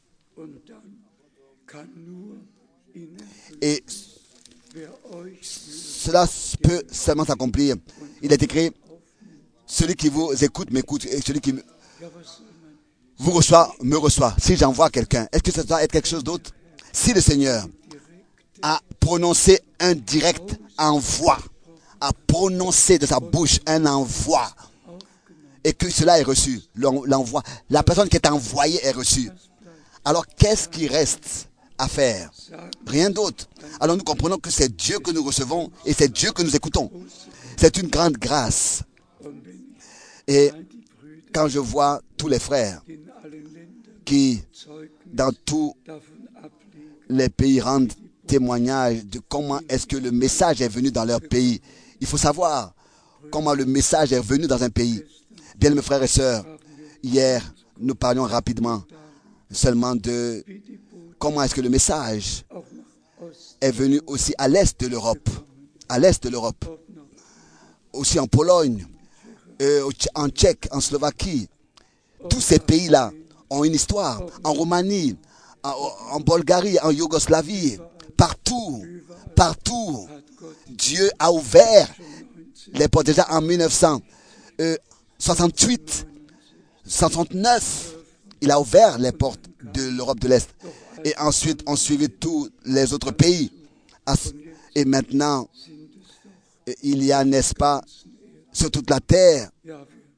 Et cela peut seulement s'accomplir. Il est écrit, celui qui vous écoute m'écoute et celui qui vous reçoit me reçoit. Si j'envoie quelqu'un, est-ce que ça doit être quelque chose d'autre? Si le Seigneur a prononcé un direct envoi, a prononcé de sa bouche un envoi, et que cela est reçu, l'envoi, la personne qui est envoyée est reçue, alors qu'est-ce qui reste à faire? Rien d'autre. Alors nous comprenons que c'est Dieu que nous recevons et c'est Dieu que nous écoutons. C'est une grande grâce. Et quand je vois tous les frères qui, dans tous les pays, rendent témoignage de comment est-ce que le message est venu dans leur pays, il faut savoir comment le message est venu dans un pays. Bien, mes frères et sœurs, hier, nous parlions rapidement seulement de comment est-ce que le message est venu aussi à l'est de l'Europe, à l'est de l'Europe, aussi en Pologne, euh, en Tchèque, en Slovaquie. Tous ces pays-là ont une histoire. En Roumanie, en, en Bulgarie, en Yougoslavie, partout, partout, Dieu a ouvert les portes. Déjà en mille neuf cent soixante-huit, soixante-neuf, il a ouvert les portes de l'Europe de l'Est. Et ensuite, on suivit tous les autres pays. Et maintenant, il y a, n'est-ce pas, sur toute la terre,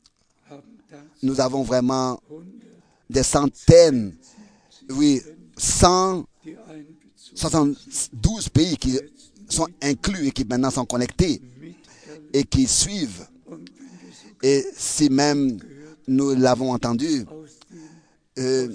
nous avons vraiment des centaines, oui, cent soixante-douze pays qui sont inclus et qui maintenant sont connectés et qui suivent. Et si même nous l'avons entendu, euh,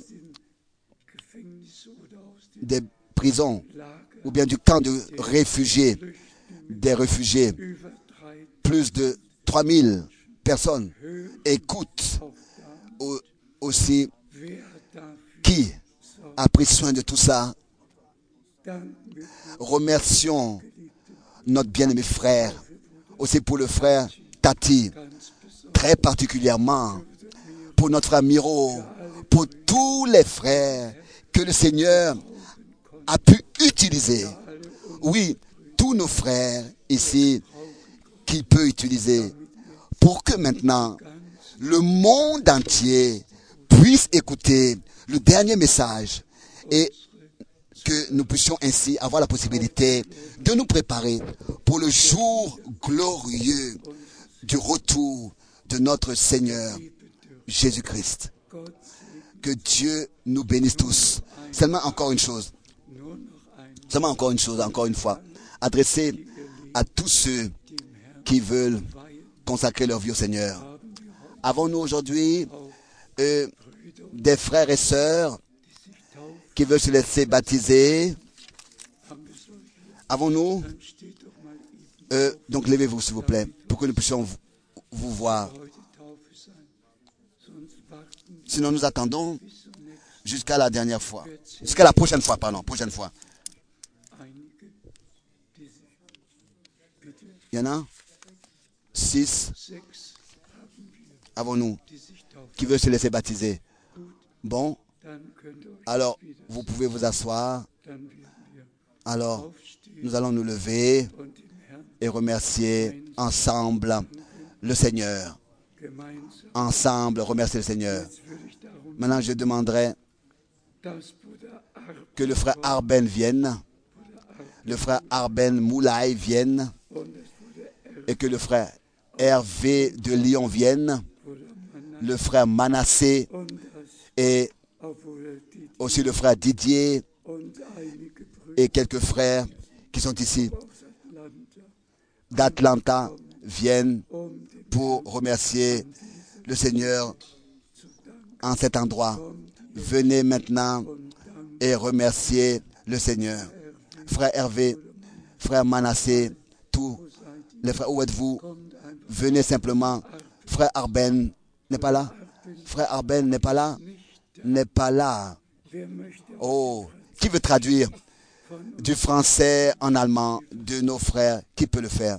des prisons ou bien du camp de réfugiés, des réfugiés, plus de trois mille personnes écoutent aussi. Qui a pris soin de tout ça? Remercions notre bien-aimé frère, aussi pour le frère Tati, très particulièrement pour notre frère Miro, pour tous les frères que le Seigneur a pu utiliser. Oui, tous nos frères ici qu'il peut utiliser pour que maintenant le monde entier puisse écouter le dernier message et que nous puissions ainsi avoir la possibilité de nous préparer pour le jour glorieux du retour de notre Seigneur Jésus-Christ. Que Dieu nous bénisse tous. Seulement encore une chose. Seulement encore une chose, encore une fois. Adressée à tous ceux qui veulent consacrer leur vie au Seigneur. Avons-nous aujourd'hui euh, des frères et sœurs qui veulent se laisser baptiser? Avons-nous euh, donc levez-vous s'il vous plaît pour que nous puissions vous, vous voir. Sinon nous attendons jusqu'à la dernière fois, jusqu'à la prochaine fois, pardon, prochaine fois. Il y en a six. Avons-nous qui veulent se laisser baptiser? Bon, alors vous pouvez vous asseoir. Alors nous allons nous lever et remercier ensemble le Seigneur. Ensemble, remercier le Seigneur. Maintenant, je demanderai que le frère Arben vienne, le frère Arben Moulay vienne, et que le frère Hervé de Lyon vienne, le frère Manassé et aussi le frère Didier et quelques frères qui sont ici d'Atlanta viennent pour remercier le Seigneur en cet endroit. Venez maintenant et remercier le Seigneur. Frère Hervé, frère Manassé, tous les frères, où êtes-vous? Venez simplement. Frère Arben n'est pas là? Frère Arben n'est pas là? N'est pas là. Oh, qui veut traduire du français en allemand de nos frères? Qui peut le faire?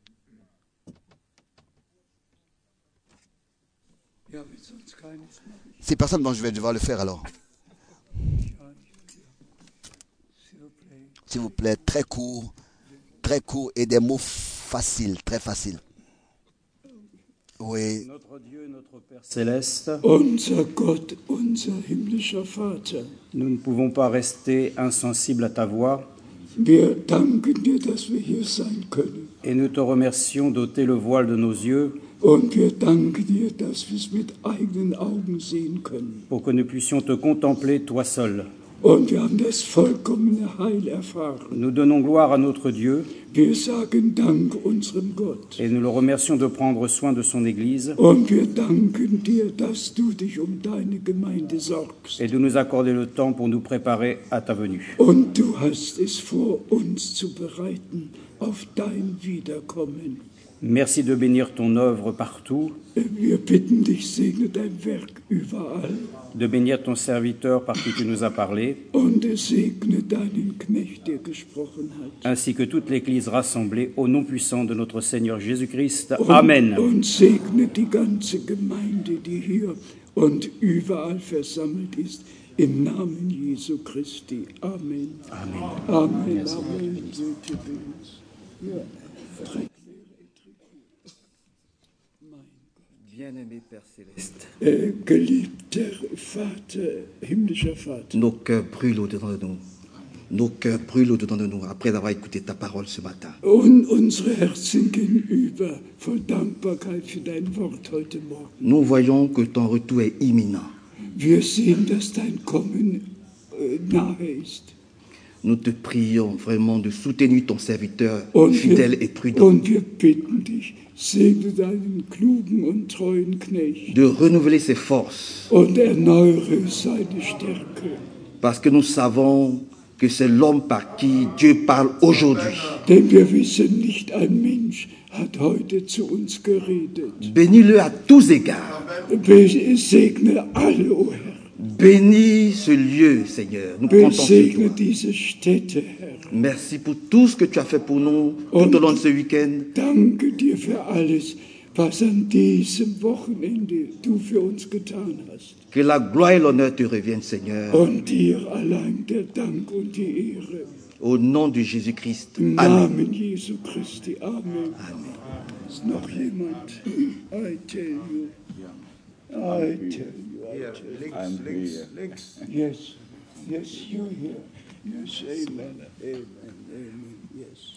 Si personne, bon, je vais devoir le faire alors. S'il vous plaît, très court, très court et des mots faciles, très faciles. Oui. Notre Dieu, notre Père céleste, Unser Gott, unser himmlischer Vater, nous ne pouvons pas rester insensibles à ta voix wir danken dir, dass wir hier sein können. et nous te remercions d'ôter le voile de nos yeux Und wir danken dir, dass wir es mit eigenen Augen sehen können. pour que nous puissions te contempler, toi seul. Und wir haben das vollkommene Heil erfahren. Nous donnons gloire à notre Dieu Wir sagen Dank unserem Gott. et nous le remercions de prendre soin de son Église Und wir danken dir, dass du dich um deine Gemeinde sorgst. et de nous accorder le temps pour nous préparer à ta venue. Und du hast es vor, uns zu bereiten auf dein Wiederkommen. Merci de bénir ton œuvre partout, Wir bitten dich, segne dein Werk überall de bénir ton serviteur par qui tu nous as parlé, und segne deinen Knecht, der gesprochen hat. ainsi que toute l'Église rassemblée au nom puissant de notre Seigneur Jésus-Christ. Und, Amen. und segne die ganze Gemeinde, die hier und überall versammelt ist, im Namen Jesu Christi. Amen. Amen. Amen. Amen. Bitte, bitte. Bien-aimé Père Céleste, Äh, geliebter Vater, himmlischer Vater, nos cœurs brûlent au-dedans de nous. Nos cœurs brûlent au-dedans de nous après avoir écouté ta parole ce matin. Und unsere Herzen gehen über voll Dankbarkeit für dein Wort heute Morgen. Nous voyons que ton retour est imminent. Wir sehen, dass dein Kommen äh, nahe ist. Nous te prions vraiment de soutenir ton serviteur Und fidèle et wir, prudent, und wir bitten dich, segne deinen klugen und treuen Knecht de renouveler ses forces, und erneuere seine Stärke. parce que nous savons que c'est l'homme par qui Dieu parle aujourd'hui. Denn wir wissen, nicht ein Mensch hat heute zu uns geredet. Bénis-le à tous égards. Segne alle, o Herr. Bénis ce lieu, Seigneur. Nous comptons sur Segne toi. diese Städte, Herr. Merci pour tout ce que tu as fait pour nous tout au long de ce week-end. Danke dir für alles, was an diesem Wochenende du für uns getan hast. Que la gloire et l'honneur te reviennent, Seigneur. Und dir allein der Dank und die Ehre. Au nom de Jésus-Christ. Im Amen. Namen Jesu Christi. Amen. Ist noch jemand? I tell you. I tell you. I tell you. I'm here. Yes. Yes, you're here. Yes, amen. Amen. Amen. Yes.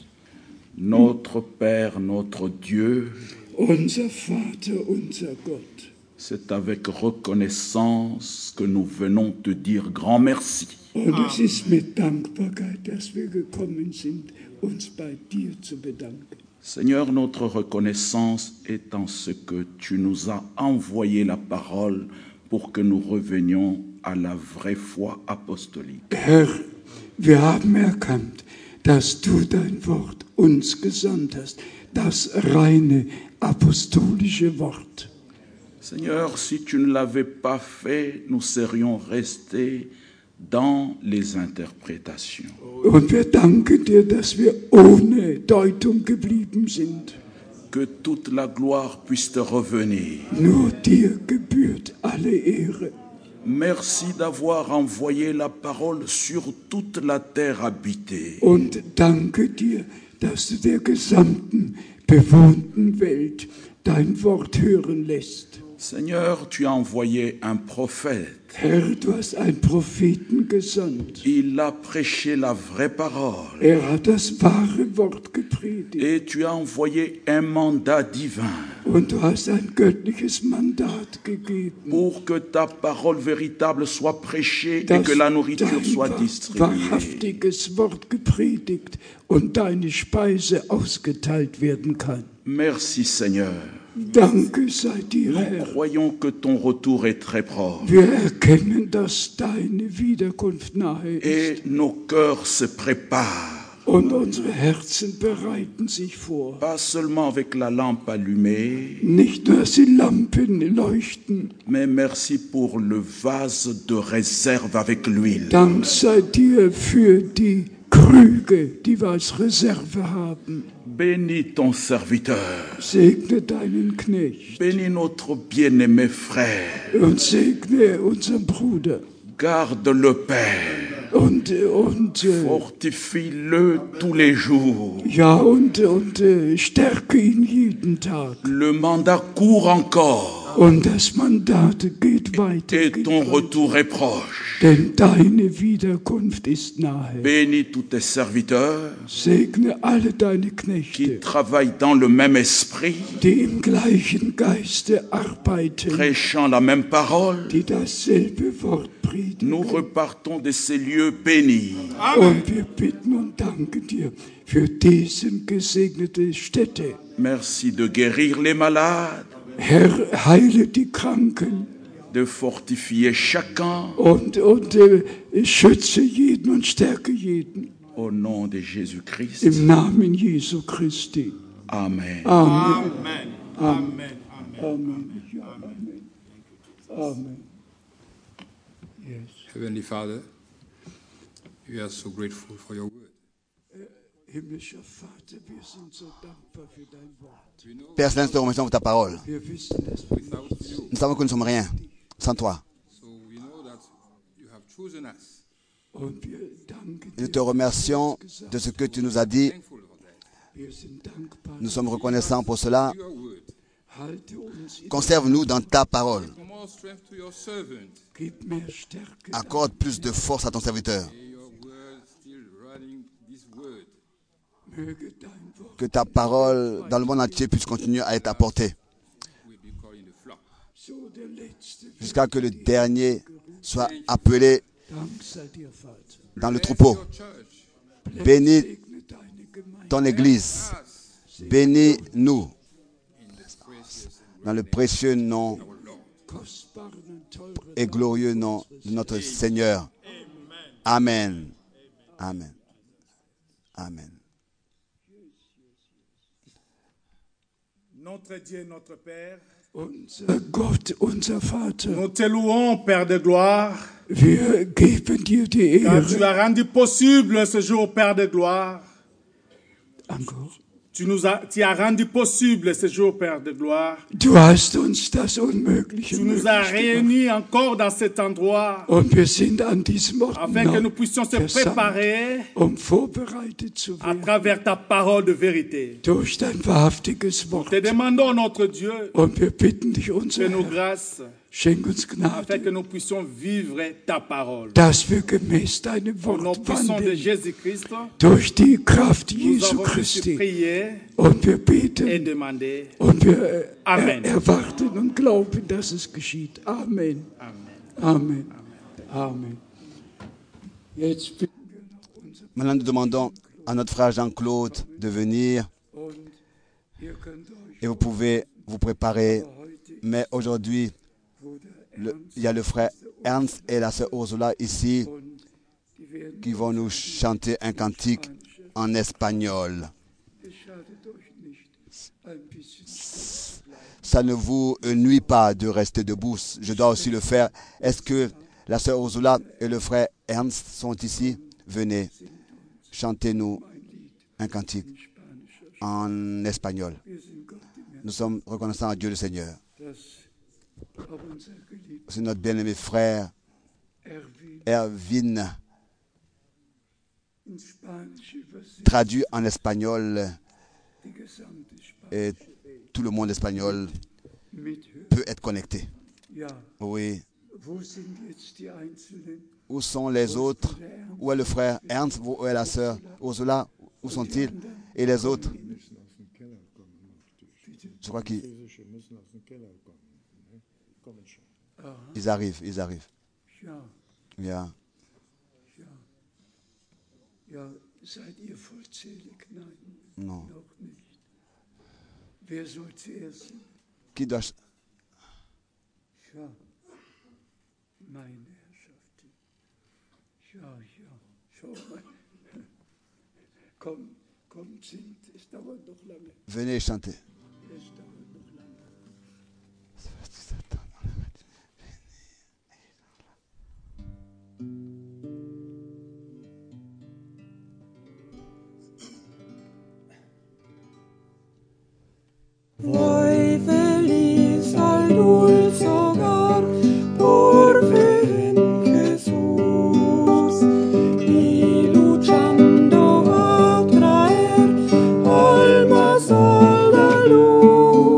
Notre Père, notre Dieu, Unser Vater, unser Gott. c'est avec reconnaissance que nous venons te dire grand merci. Und es ist mit Dankbarkeit, dass wir gekommen sind, uns bei dir zu bedanken. Seigneur, notre reconnaissance est en ce que tu nous as envoyé la parole pour que nous revenions à la vraie foi apostolique. Herr, wir haben erkannt, dass du dein Wort uns gesandt hast, das reine apostolische Wort. Seigneur, si tu ne l'avais pas fait, nous serions restés dans les interprétations. Und wir danken dir, dass wir ohne Deutung geblieben sind. Que toute la gloire puisse te revenir. Nur dir gebührt alle Ehre. Merci d'avoir envoyé la parole sur toute la terre habitée. Und danke dir, dass du der gesamten bewohnten Welt dein Wort hören lässt. Seigneur, tu as envoyé un prophète. Herr, du hast einen Propheten gesandt. Il a prêché la vraie parole. Er hat das wahre Wort gepredigt. Et tu as envoyé un mandat divin Und du hast ein göttliches Mandat gegeben, pour que ta parole véritable soit prêchée et dass que la nourriture dein soit wahr- distribuée. wahrhaftiges Wort gepredigt und deine Speise ausgeteilt werden kann. Merci Seigneur. Danke sei dir, Nous Herr. croyons que ton retour est très proche. Wir erkennen, dass deine Wiederkunft nahe ist. Et nos cœurs se préparent, Und unsere Herzen bereiten sich vor. pas seulement avec la lampe allumée, Nicht nur, dass die Lampen leuchten. mais merci pour le vase de réserve avec l'huile. Dank sei dir für die Krüge, die wir als Reserve haben. Bénis ton serviteur. Segne deinen Knecht Bénis notre bien-aimé frère. und segne unseren Bruder. Garde le Père. Und, und, äh, Fortifie-le tous les jours. ja, und, und äh, stärke ihn jeden Tag. Le mandat court encore. Und das Mandat geht weiter. Et Geht ton weiter. retour est proche. Denn deine Wiederkunft ist nahe. Bénis tous tes serviteurs Segne alle deine qui Knechte, travaillent dans le même esprit, die im gleichen Geiste arbeiten, prêchant la même parole. die dasselbe Wort predigen. Nous repartons de ces lieux bénis. Und wir bitten und danken dir für diesen gesegnete Städte. Merci de guérir les malades, Herr, heile die Kranken de fortifier chacun und, und äh, schütze jeden und stärke jeden. au nom de Jésus-Christ. Im Namen Jesu Christi. Amen. Amen. Amen. Amen. Ja, Amen. Amen. Yes. Heavenly Father, we are so grateful for your word. Himmlischer Vater, wir sind so dankbar für dein Wort. Père Céleste, te remercions pour ta parole. Wir wissen, dass wir Without you, Nous savons que nous ne sommes rien sans toi. so we know that you have chosen us. und wir danken Nous dir. te remercions de ce que tu nous as dit. Thankful for that. Wir sind dankbar. Nous sommes reconnaissants pour cela. Your word. Halte uns in Conserve-nous dans ta parole. Give more strength to your servant. Gib mehr Stärke. Accorde plus de force à ton serviteur. May your word still que ta parole dans le monde entier puisse continuer à être apportée. Jusqu'à ce que le dernier soit appelé dans le troupeau. Bénis ton Église. Bénis-nous dans le précieux nom et glorieux nom de notre Seigneur. Amen. Amen. Amen. Notre Dieu, notre Père, Unser Gott, unser Vater, nous te louons, Père de gloire, wir geben dir die car tu Ehre. as rendu possible ce jour, Père de gloire. Encore. Tu nous as, tu as rendu possible ce jour, Père de gloire. Du hast uns das Unmögliche Tu nous as möglich gemacht. réunis encore dans cet endroit, Und wir sind an diesem Ort afin que nous noch puissions se versammelt, préparer um vorbereitet zu à werden travers ta parole de vérité. durch dein wahrhaftiges Wort. Te demandons, notre Dieu, Und wir bitten dich, unser fais-nous Herr, grâce, schenk uns afin que Gnade, nous puissions vivre ta parole. dass wir gemäß deinem Au nom Wort puissant de wandeln, Jésus-Christ, durch die Kraft nous Jesu avons reçu Christi. prier Und wir et beten demander. und wir äh, Amen. er, erwarten und glauben, dass es geschieht. Amen. Amen. Amen. Amen. Jetzt bitten wir noch unser Maintenant, nous demandons à notre frère Jean-Claude de venir und ihr könnt euch et vous pouvez vous préparer. heute, Mais aujourd'hui, wo der le- Ernst il y a le frère Ernst et la sœur Ursula ici und die werden qui vont nous chanter un cantique en espagnol. es schadet euch nicht, ein bisschen zu bleiben. Ça ne vous euh, nuit pas de rester debout. Je dois aussi le faire. Est-ce que la sœur Ursula et le frère Ernst sont ici? Venez, chantez-nous un cantique en espagnol. Wir sind Gott im Herzen, Nous sommes reconnaissants à Dieu le Seigneur. dass auch unser geliebter C'est notre bien-aimé frère Erwin Erwin, ins Spanische übersetzt, traduit en espagnol, die gesamte et spanische Welt tout le monde espagnol mithört. peut être connecté. Ja, Oui. wo sind jetzt die Einzelnen? Où sont les autres? Où est le frère Ernst? Où est la sœur Ursula? Où sont-ils? Et les autres? Je crois qu'ils ils arrivent, ils arrivent. Ja, Bien. ja, seid ihr vollzählig? Nein, Non. noch nicht. Wer soll zuerst? Qui doit... ch- Ja, meine Herrschaften. Ja, ja, schau mal. Komm, komm, singt. Es dauert noch lange. Venez chanter. Es dauert noch lange. Voi feliz al dulce hogar por fe en Jesús y luchando a traer almas a la luz.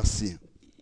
Merci.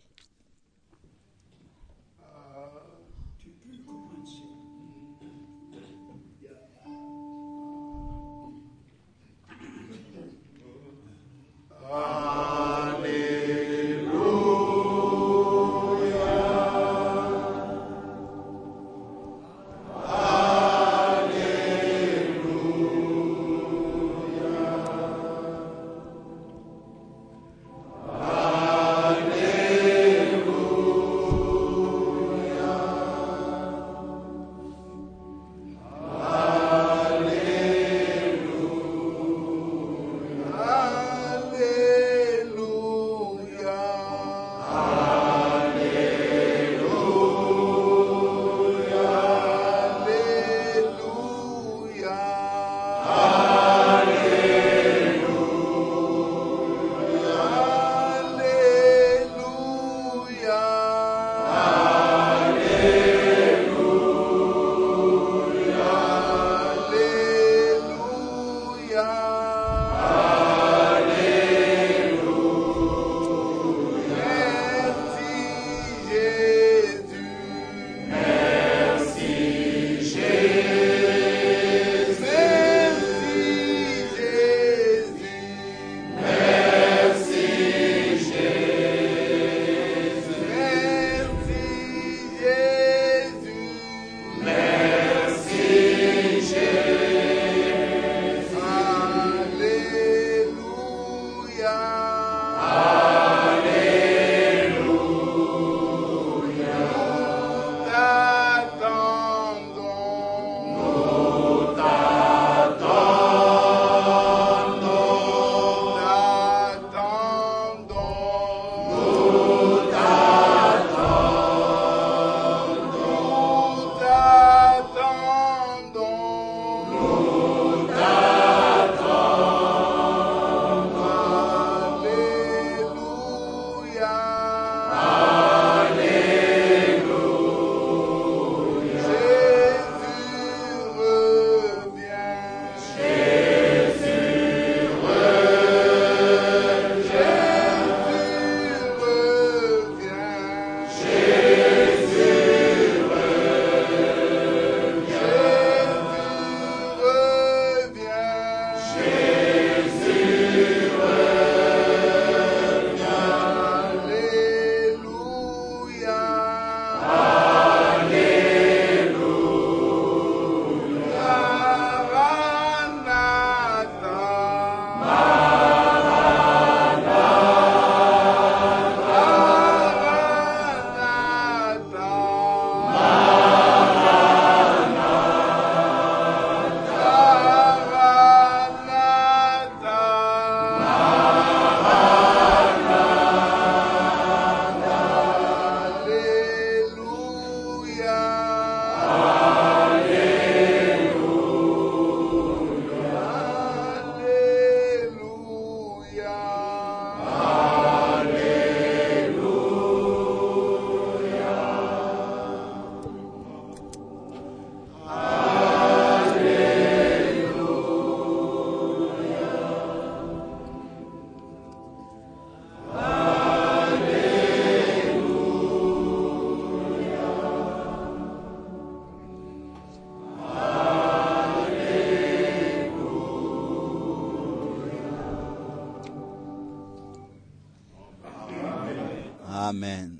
Amen.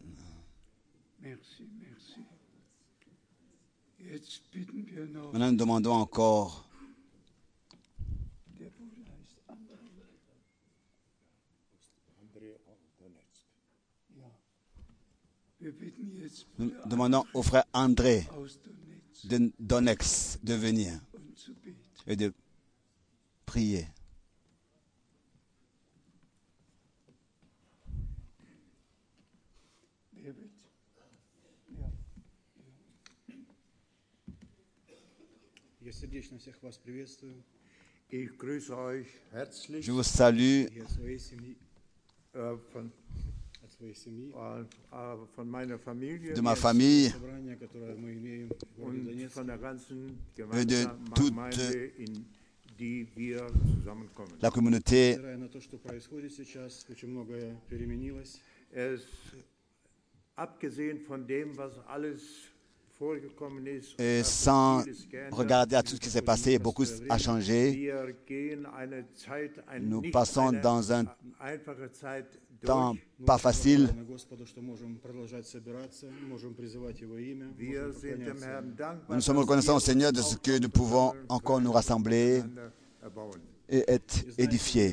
Merci, merci. Jetzt bitten wir noch. Maintenant, nous demandons encore Der Bruder heißt André. Ja. Wir bitten jetzt Nous demandons au frère André aus Donetsk de Donetsk de venir und zu beten. et de prier. Wer wird? Ja. Я сердечно всех вас приветствую. Ich grüße euch herzlich. Je vous salue Hier от своей семьи, äh, von, от своей семьи, äh, äh, von meiner Familie, de ma famille собрание, которое мы имеем в городе und Донецк, von der ganzen et de Gemeinde, toute Gemeinde, in die wir zusammenkommen. la communauté. Взирая на то, что происходит сейчас, очень многое переменилось. Et sans regarder à tout ce qui s'est passé, beaucoup a changé. Nous passons dans un temps pas facile. Nous sommes reconnaissants au Seigneur de ce que nous pouvons encore nous rassembler et être édifiés.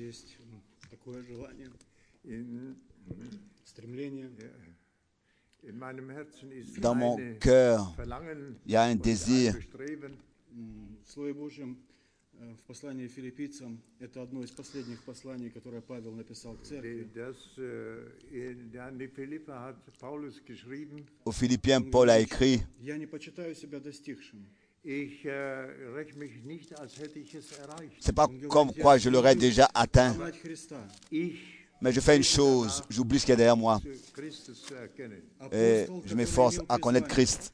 Dans mon cœur, il y a un désir. В послании филиппийцам это одно из последних посланий, которое Павел написал к церкви. Aux Philippiens, Paul a écrit. Я не почитаю себя достигшим. C'est pas comme quoi je l'aurais déjà atteint. Mais je fais une chose, j'oublie ce qu'il y a derrière moi. Et je m'efforce à connaître Christ.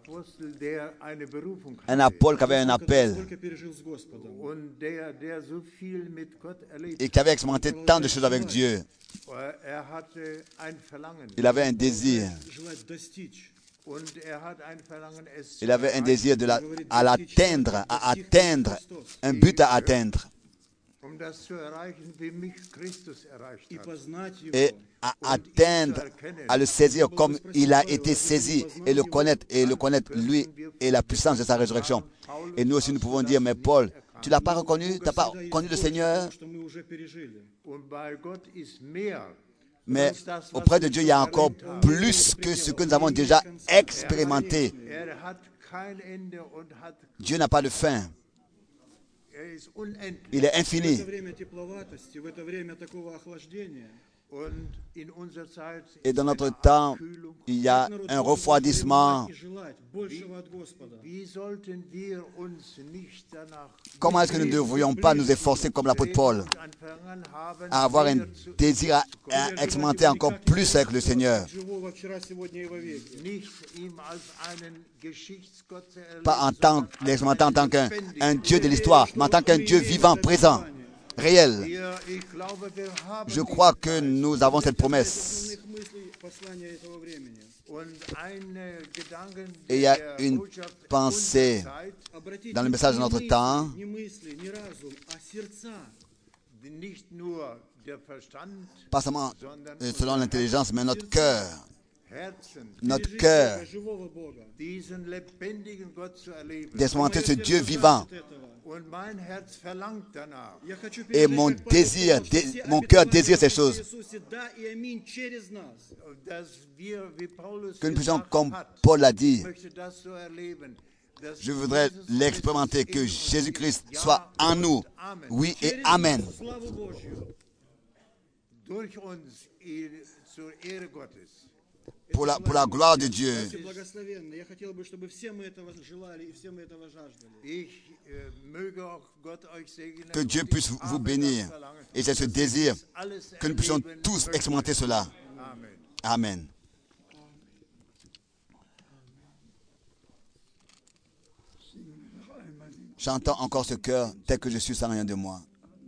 Un Apôtre qui avait un appel et qui avait expérimenté tant de choses avec Dieu. Il avait un désir. Il avait un désir de la, à l'atteindre, à atteindre, un but à atteindre. Et à atteindre, à le saisir comme il a été saisi, et le connaître, et le connaître lui et la puissance de sa résurrection. Et nous aussi nous pouvons dire, mais Paul, tu ne l'as pas reconnu, tu n'as pas connu le Seigneur. Mais auprès de Dieu, il y a encore plus que ce que nous avons déjà expérimenté. Dieu n'a pas de fin. Il est infini. Et dans notre temps, il y a un refroidissement. Comment est-ce que nous ne devrions pas nous efforcer comme l'apôtre Paul à avoir un désir à, à expérimenter encore plus avec le Seigneur? Pas en tant, l'expérimenter en tant qu'un un Dieu de l'histoire, mais en tant qu'un Dieu vivant, présent, réel. Je crois que nous avons cette promesse. Et il y a une pensée dans le message de notre temps, pas seulement selon l'intelligence, mais notre cœur. Notre cœur, d'expérimenter ce Dieu vivant. Et mon désir, mon cœur désire ces choses. Que nous puissions, comme Paul l'a dit, je voudrais l'expérimenter, que Jésus-Christ soit en nous. Oui et Amen. Pour la, pour la gloire de Dieu. Que Dieu puisse vous bénir. Et c'est ce désir que nous puissions tous expérimenter cela. Amen. Chantons encore ce cœur tel que je suis sans rien de moi.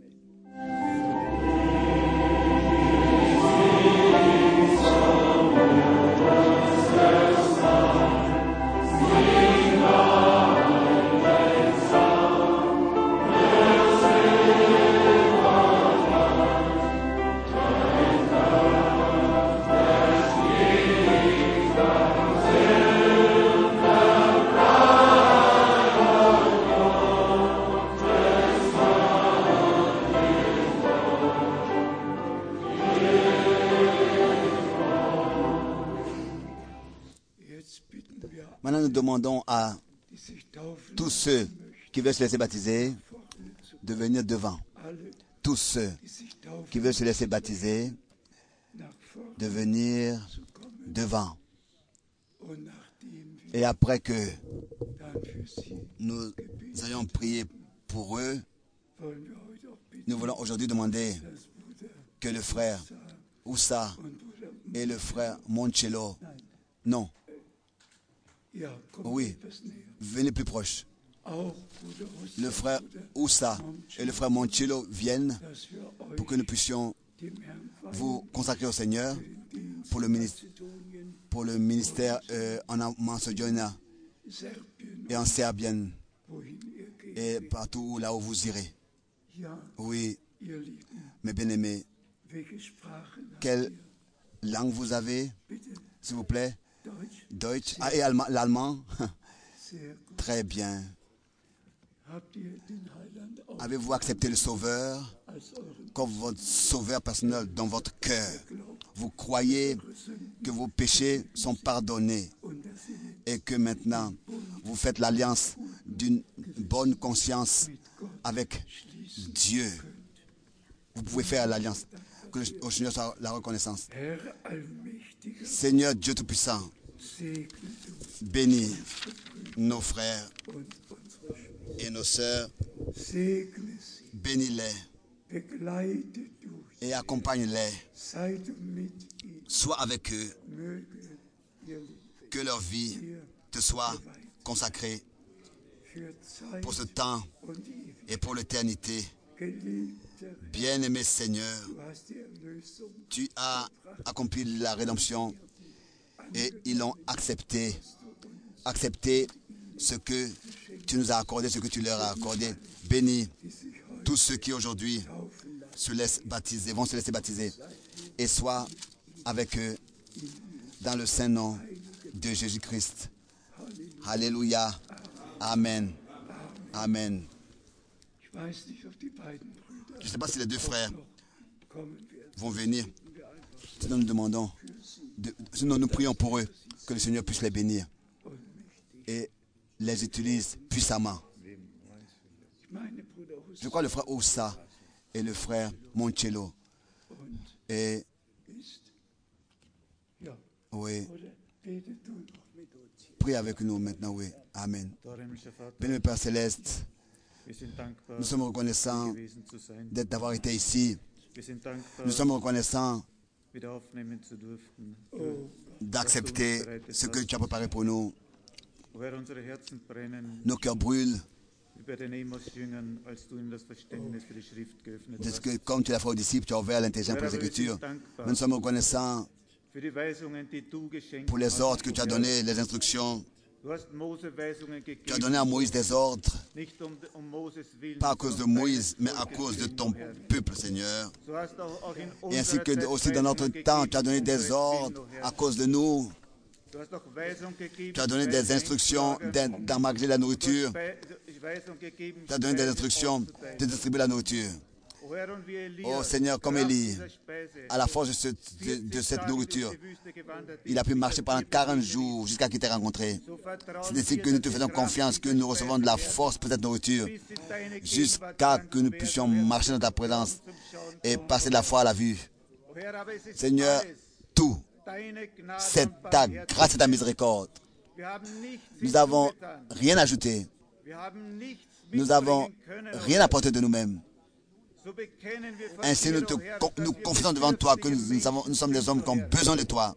Maintenant, nous demandons à tous ceux qui veulent se laisser baptiser de venir devant. Tous ceux qui veulent se laisser baptiser de venir devant. Et après que nous ayons prié pour eux, nous voulons aujourd'hui demander que le frère Oussa et le frère Moncello, non, oui, venez plus proche. Le frère Oussa et le frère Moncello viennent pour que nous puissions vous consacrer au Seigneur pour le ministère, pour le ministère euh, en Macédoine et en Serbie et partout là où vous irez. Oui, mes bien-aimés, quelle langue vous avez, s'il vous plaît? Deutsch ah, et allemand, l'allemand. Très bien. Avez-vous accepté le Sauveur comme votre Sauveur personnel dans votre cœur? Vous croyez que vos péchés sont pardonnés et que maintenant vous faites l'alliance d'une bonne conscience avec Dieu. Vous pouvez faire l'alliance. Que au Seigneur soit la reconnaissance. Seigneur Dieu Tout-Puissant, bénis nos frères et nos sœurs, bénis-les et accompagne-les. Sois avec eux, que leur vie te soit consacrée pour ce temps et pour l'éternité. Bien-aimé Seigneur, tu as accompli la rédemption et ils l'ont accepté. Accepté ce que tu nous as accordé, ce que tu leur as accordé. Bénis tous ceux qui aujourd'hui se laissent baptiser, vont se laisser baptiser. Et sois avec eux dans le saint nom de Jésus-Christ. Alléluia. Amen. Amen. Je ne sais pas si les deux frères vont venir. Sinon, nous demandons, de, sinon nous prions pour eux, que le Seigneur puisse les bénir et les utilise puissamment. Je crois le frère Oussa et le frère Moncello. Et oui, prie avec nous maintenant, oui. Amen. Béni Père Céleste, nous sommes reconnaissants d'avoir été ici. Nous sommes reconnaissants d'accepter ce que tu as préparé pour nous. Nos cœurs brûlent. De ce que, comme tu l'as fait aux disciples, tu as ouvert l'intelligence pour les Écritures. Mais nous sommes reconnaissants pour les ordres que tu as donnés, les instructions. Tu as donné à Moïse des ordres, pas à cause de Moïse, mais à cause de ton peuple, Seigneur. Et ainsi que aussi dans notre temps, tu as donné des ordres à cause de nous. Tu as donné des instructions d'emmagasiner la nourriture. Tu as donné des instructions de distribuer la nourriture. Oh Seigneur, comme Élie, à la force de, ce, de, de cette nourriture, il a pu marcher pendant quarante jours jusqu'à qu'il t'ait rencontré. C'est ainsi que nous te faisons confiance, que nous recevons de la force pour cette nourriture, jusqu'à que nous puissions marcher dans ta présence et passer de la foi à la vue. Seigneur, tout, c'est ta grâce et ta miséricorde. Nous n'avons rien ajouté. Nous n'avons rien apporté de nous-mêmes. Ainsi, nous, te, nous confessons devant toi que nous, nous, avons, nous sommes des hommes qui ont besoin de toi.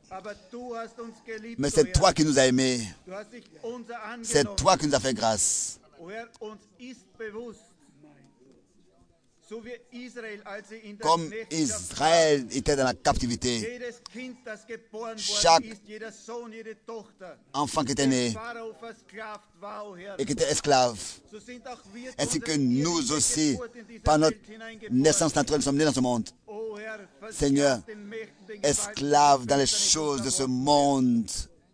Mais c'est toi qui nous as aimés. C'est toi qui nous as fait grâce. Comme Israël était dans la captivité, chaque enfant qui était né et qui était esclave, ainsi que nous aussi, par notre naissance naturelle, nous sommes nés dans ce monde. Seigneur, esclaves dans les choses de ce monde.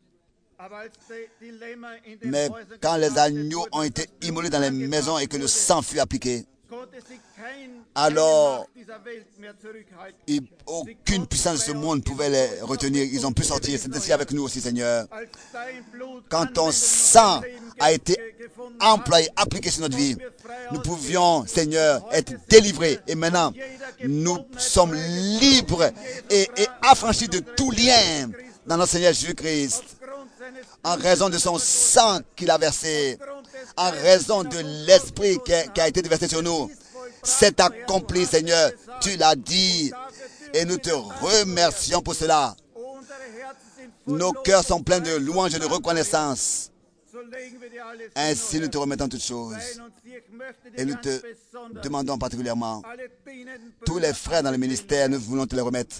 Mais quand les agneaux ont été immolés dans les maisons et que le sang fut appliqué, alors il, aucune puissance de ce monde ne pouvait les retenir. Ils ont pu sortir. C'est ainsi avec nous aussi, Seigneur. Quand ton sang a été employé, appliqué sur notre vie, nous pouvions, Seigneur, être délivrés. Et maintenant, nous sommes libres et, et affranchis de tout lien dans notre Seigneur Jésus-Christ. En raison de son sang qu'il a versé, en raison de l'esprit qui a, qui a été déversé sur nous. C'est accompli, Seigneur. Tu l'as dit. Et nous te remercions pour cela. Nos cœurs sont pleins de louanges et de reconnaissance. Ainsi, nous te remettons toutes choses. Et nous te demandons particulièrement, tous les frères dans le ministère, nous voulons te les remettre.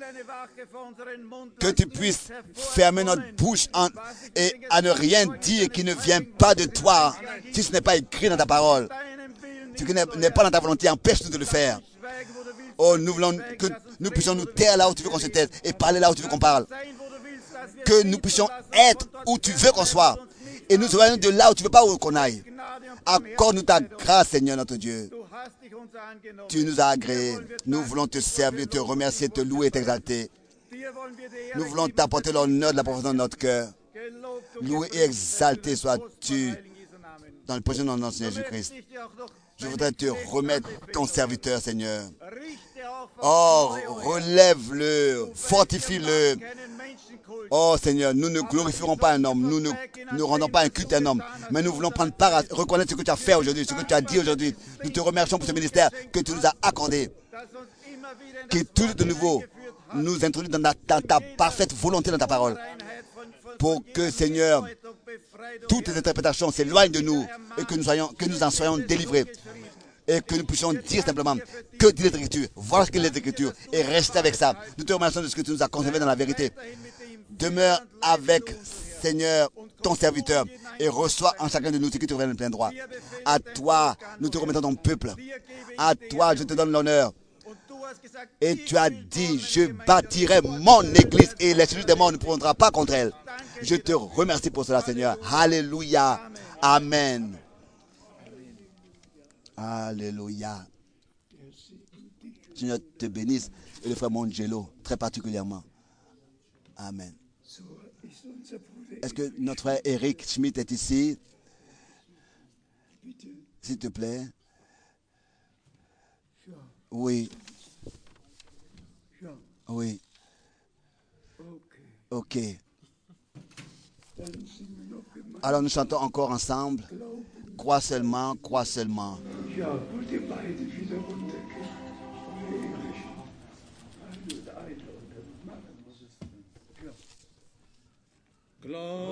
Que tu puisses fermer notre bouche en, et à ne rien dire qui ne vient pas de toi, si ce n'est pas écrit dans ta parole. Ce qui n'est pas dans ta volonté, empêche-nous de le faire. Oh, nous voulons que nous puissions nous taire là où tu veux qu'on se taise et parler là où tu veux qu'on parle. Que nous puissions être où tu veux qu'on soit. Et nous soyons de là où tu ne veux pas qu'on aille. Accorde-nous ta grâce, Seigneur notre Dieu. Tu nous as agréés. Nous voulons te servir, te remercier, te louer et t'exalter. Nous voulons t'apporter l'honneur de la profession de notre cœur. Loué et exalté sois-tu dans le précieux nom de notre Seigneur Jésus-Christ. Je voudrais te remettre ton serviteur, Seigneur. Oh, relève-le, fortifie-le. Oh, Seigneur, nous ne glorifierons pas un homme, nous ne, ne rendons pas un culte à un homme, mais nous voulons prendre part à reconnaître ce que tu as fait aujourd'hui, ce que tu as dit aujourd'hui. Nous te remercions pour ce ministère que tu nous as accordé, qui toujours de nouveau nous introduit dans ta, dans ta parfaite volonté dans ta parole, pour que, Seigneur, toutes les interprétations s'éloignent de nous et que nous, soyons, que nous en soyons délivrés. Et que nous puissions dire simplement que dit l'Écriture, voir ce qu'est l'Écriture et rester avec ça. Nous te remercions de ce que tu nous as conservé dans la vérité. Demeure avec, Seigneur, ton serviteur et reçois en chacun de nous ce qui te revient de plein droit. À toi, nous te remettons ton peuple. À toi, je te donne l'honneur. Et tu as dit, je bâtirai mon église et les cellules des morts ne pourront pas contre elle. Je te remercie pour cela, Seigneur. Alléluia. Amen. Alléluia. Seigneur te bénisse et le frère Mongelo très particulièrement. Amen. Est-ce que notre frère Eric Schmidt est ici? S'il te plaît. Oui. Oui. Ok. Alors nous chantons encore ensemble. Crois seulement, crois seulement. Glaub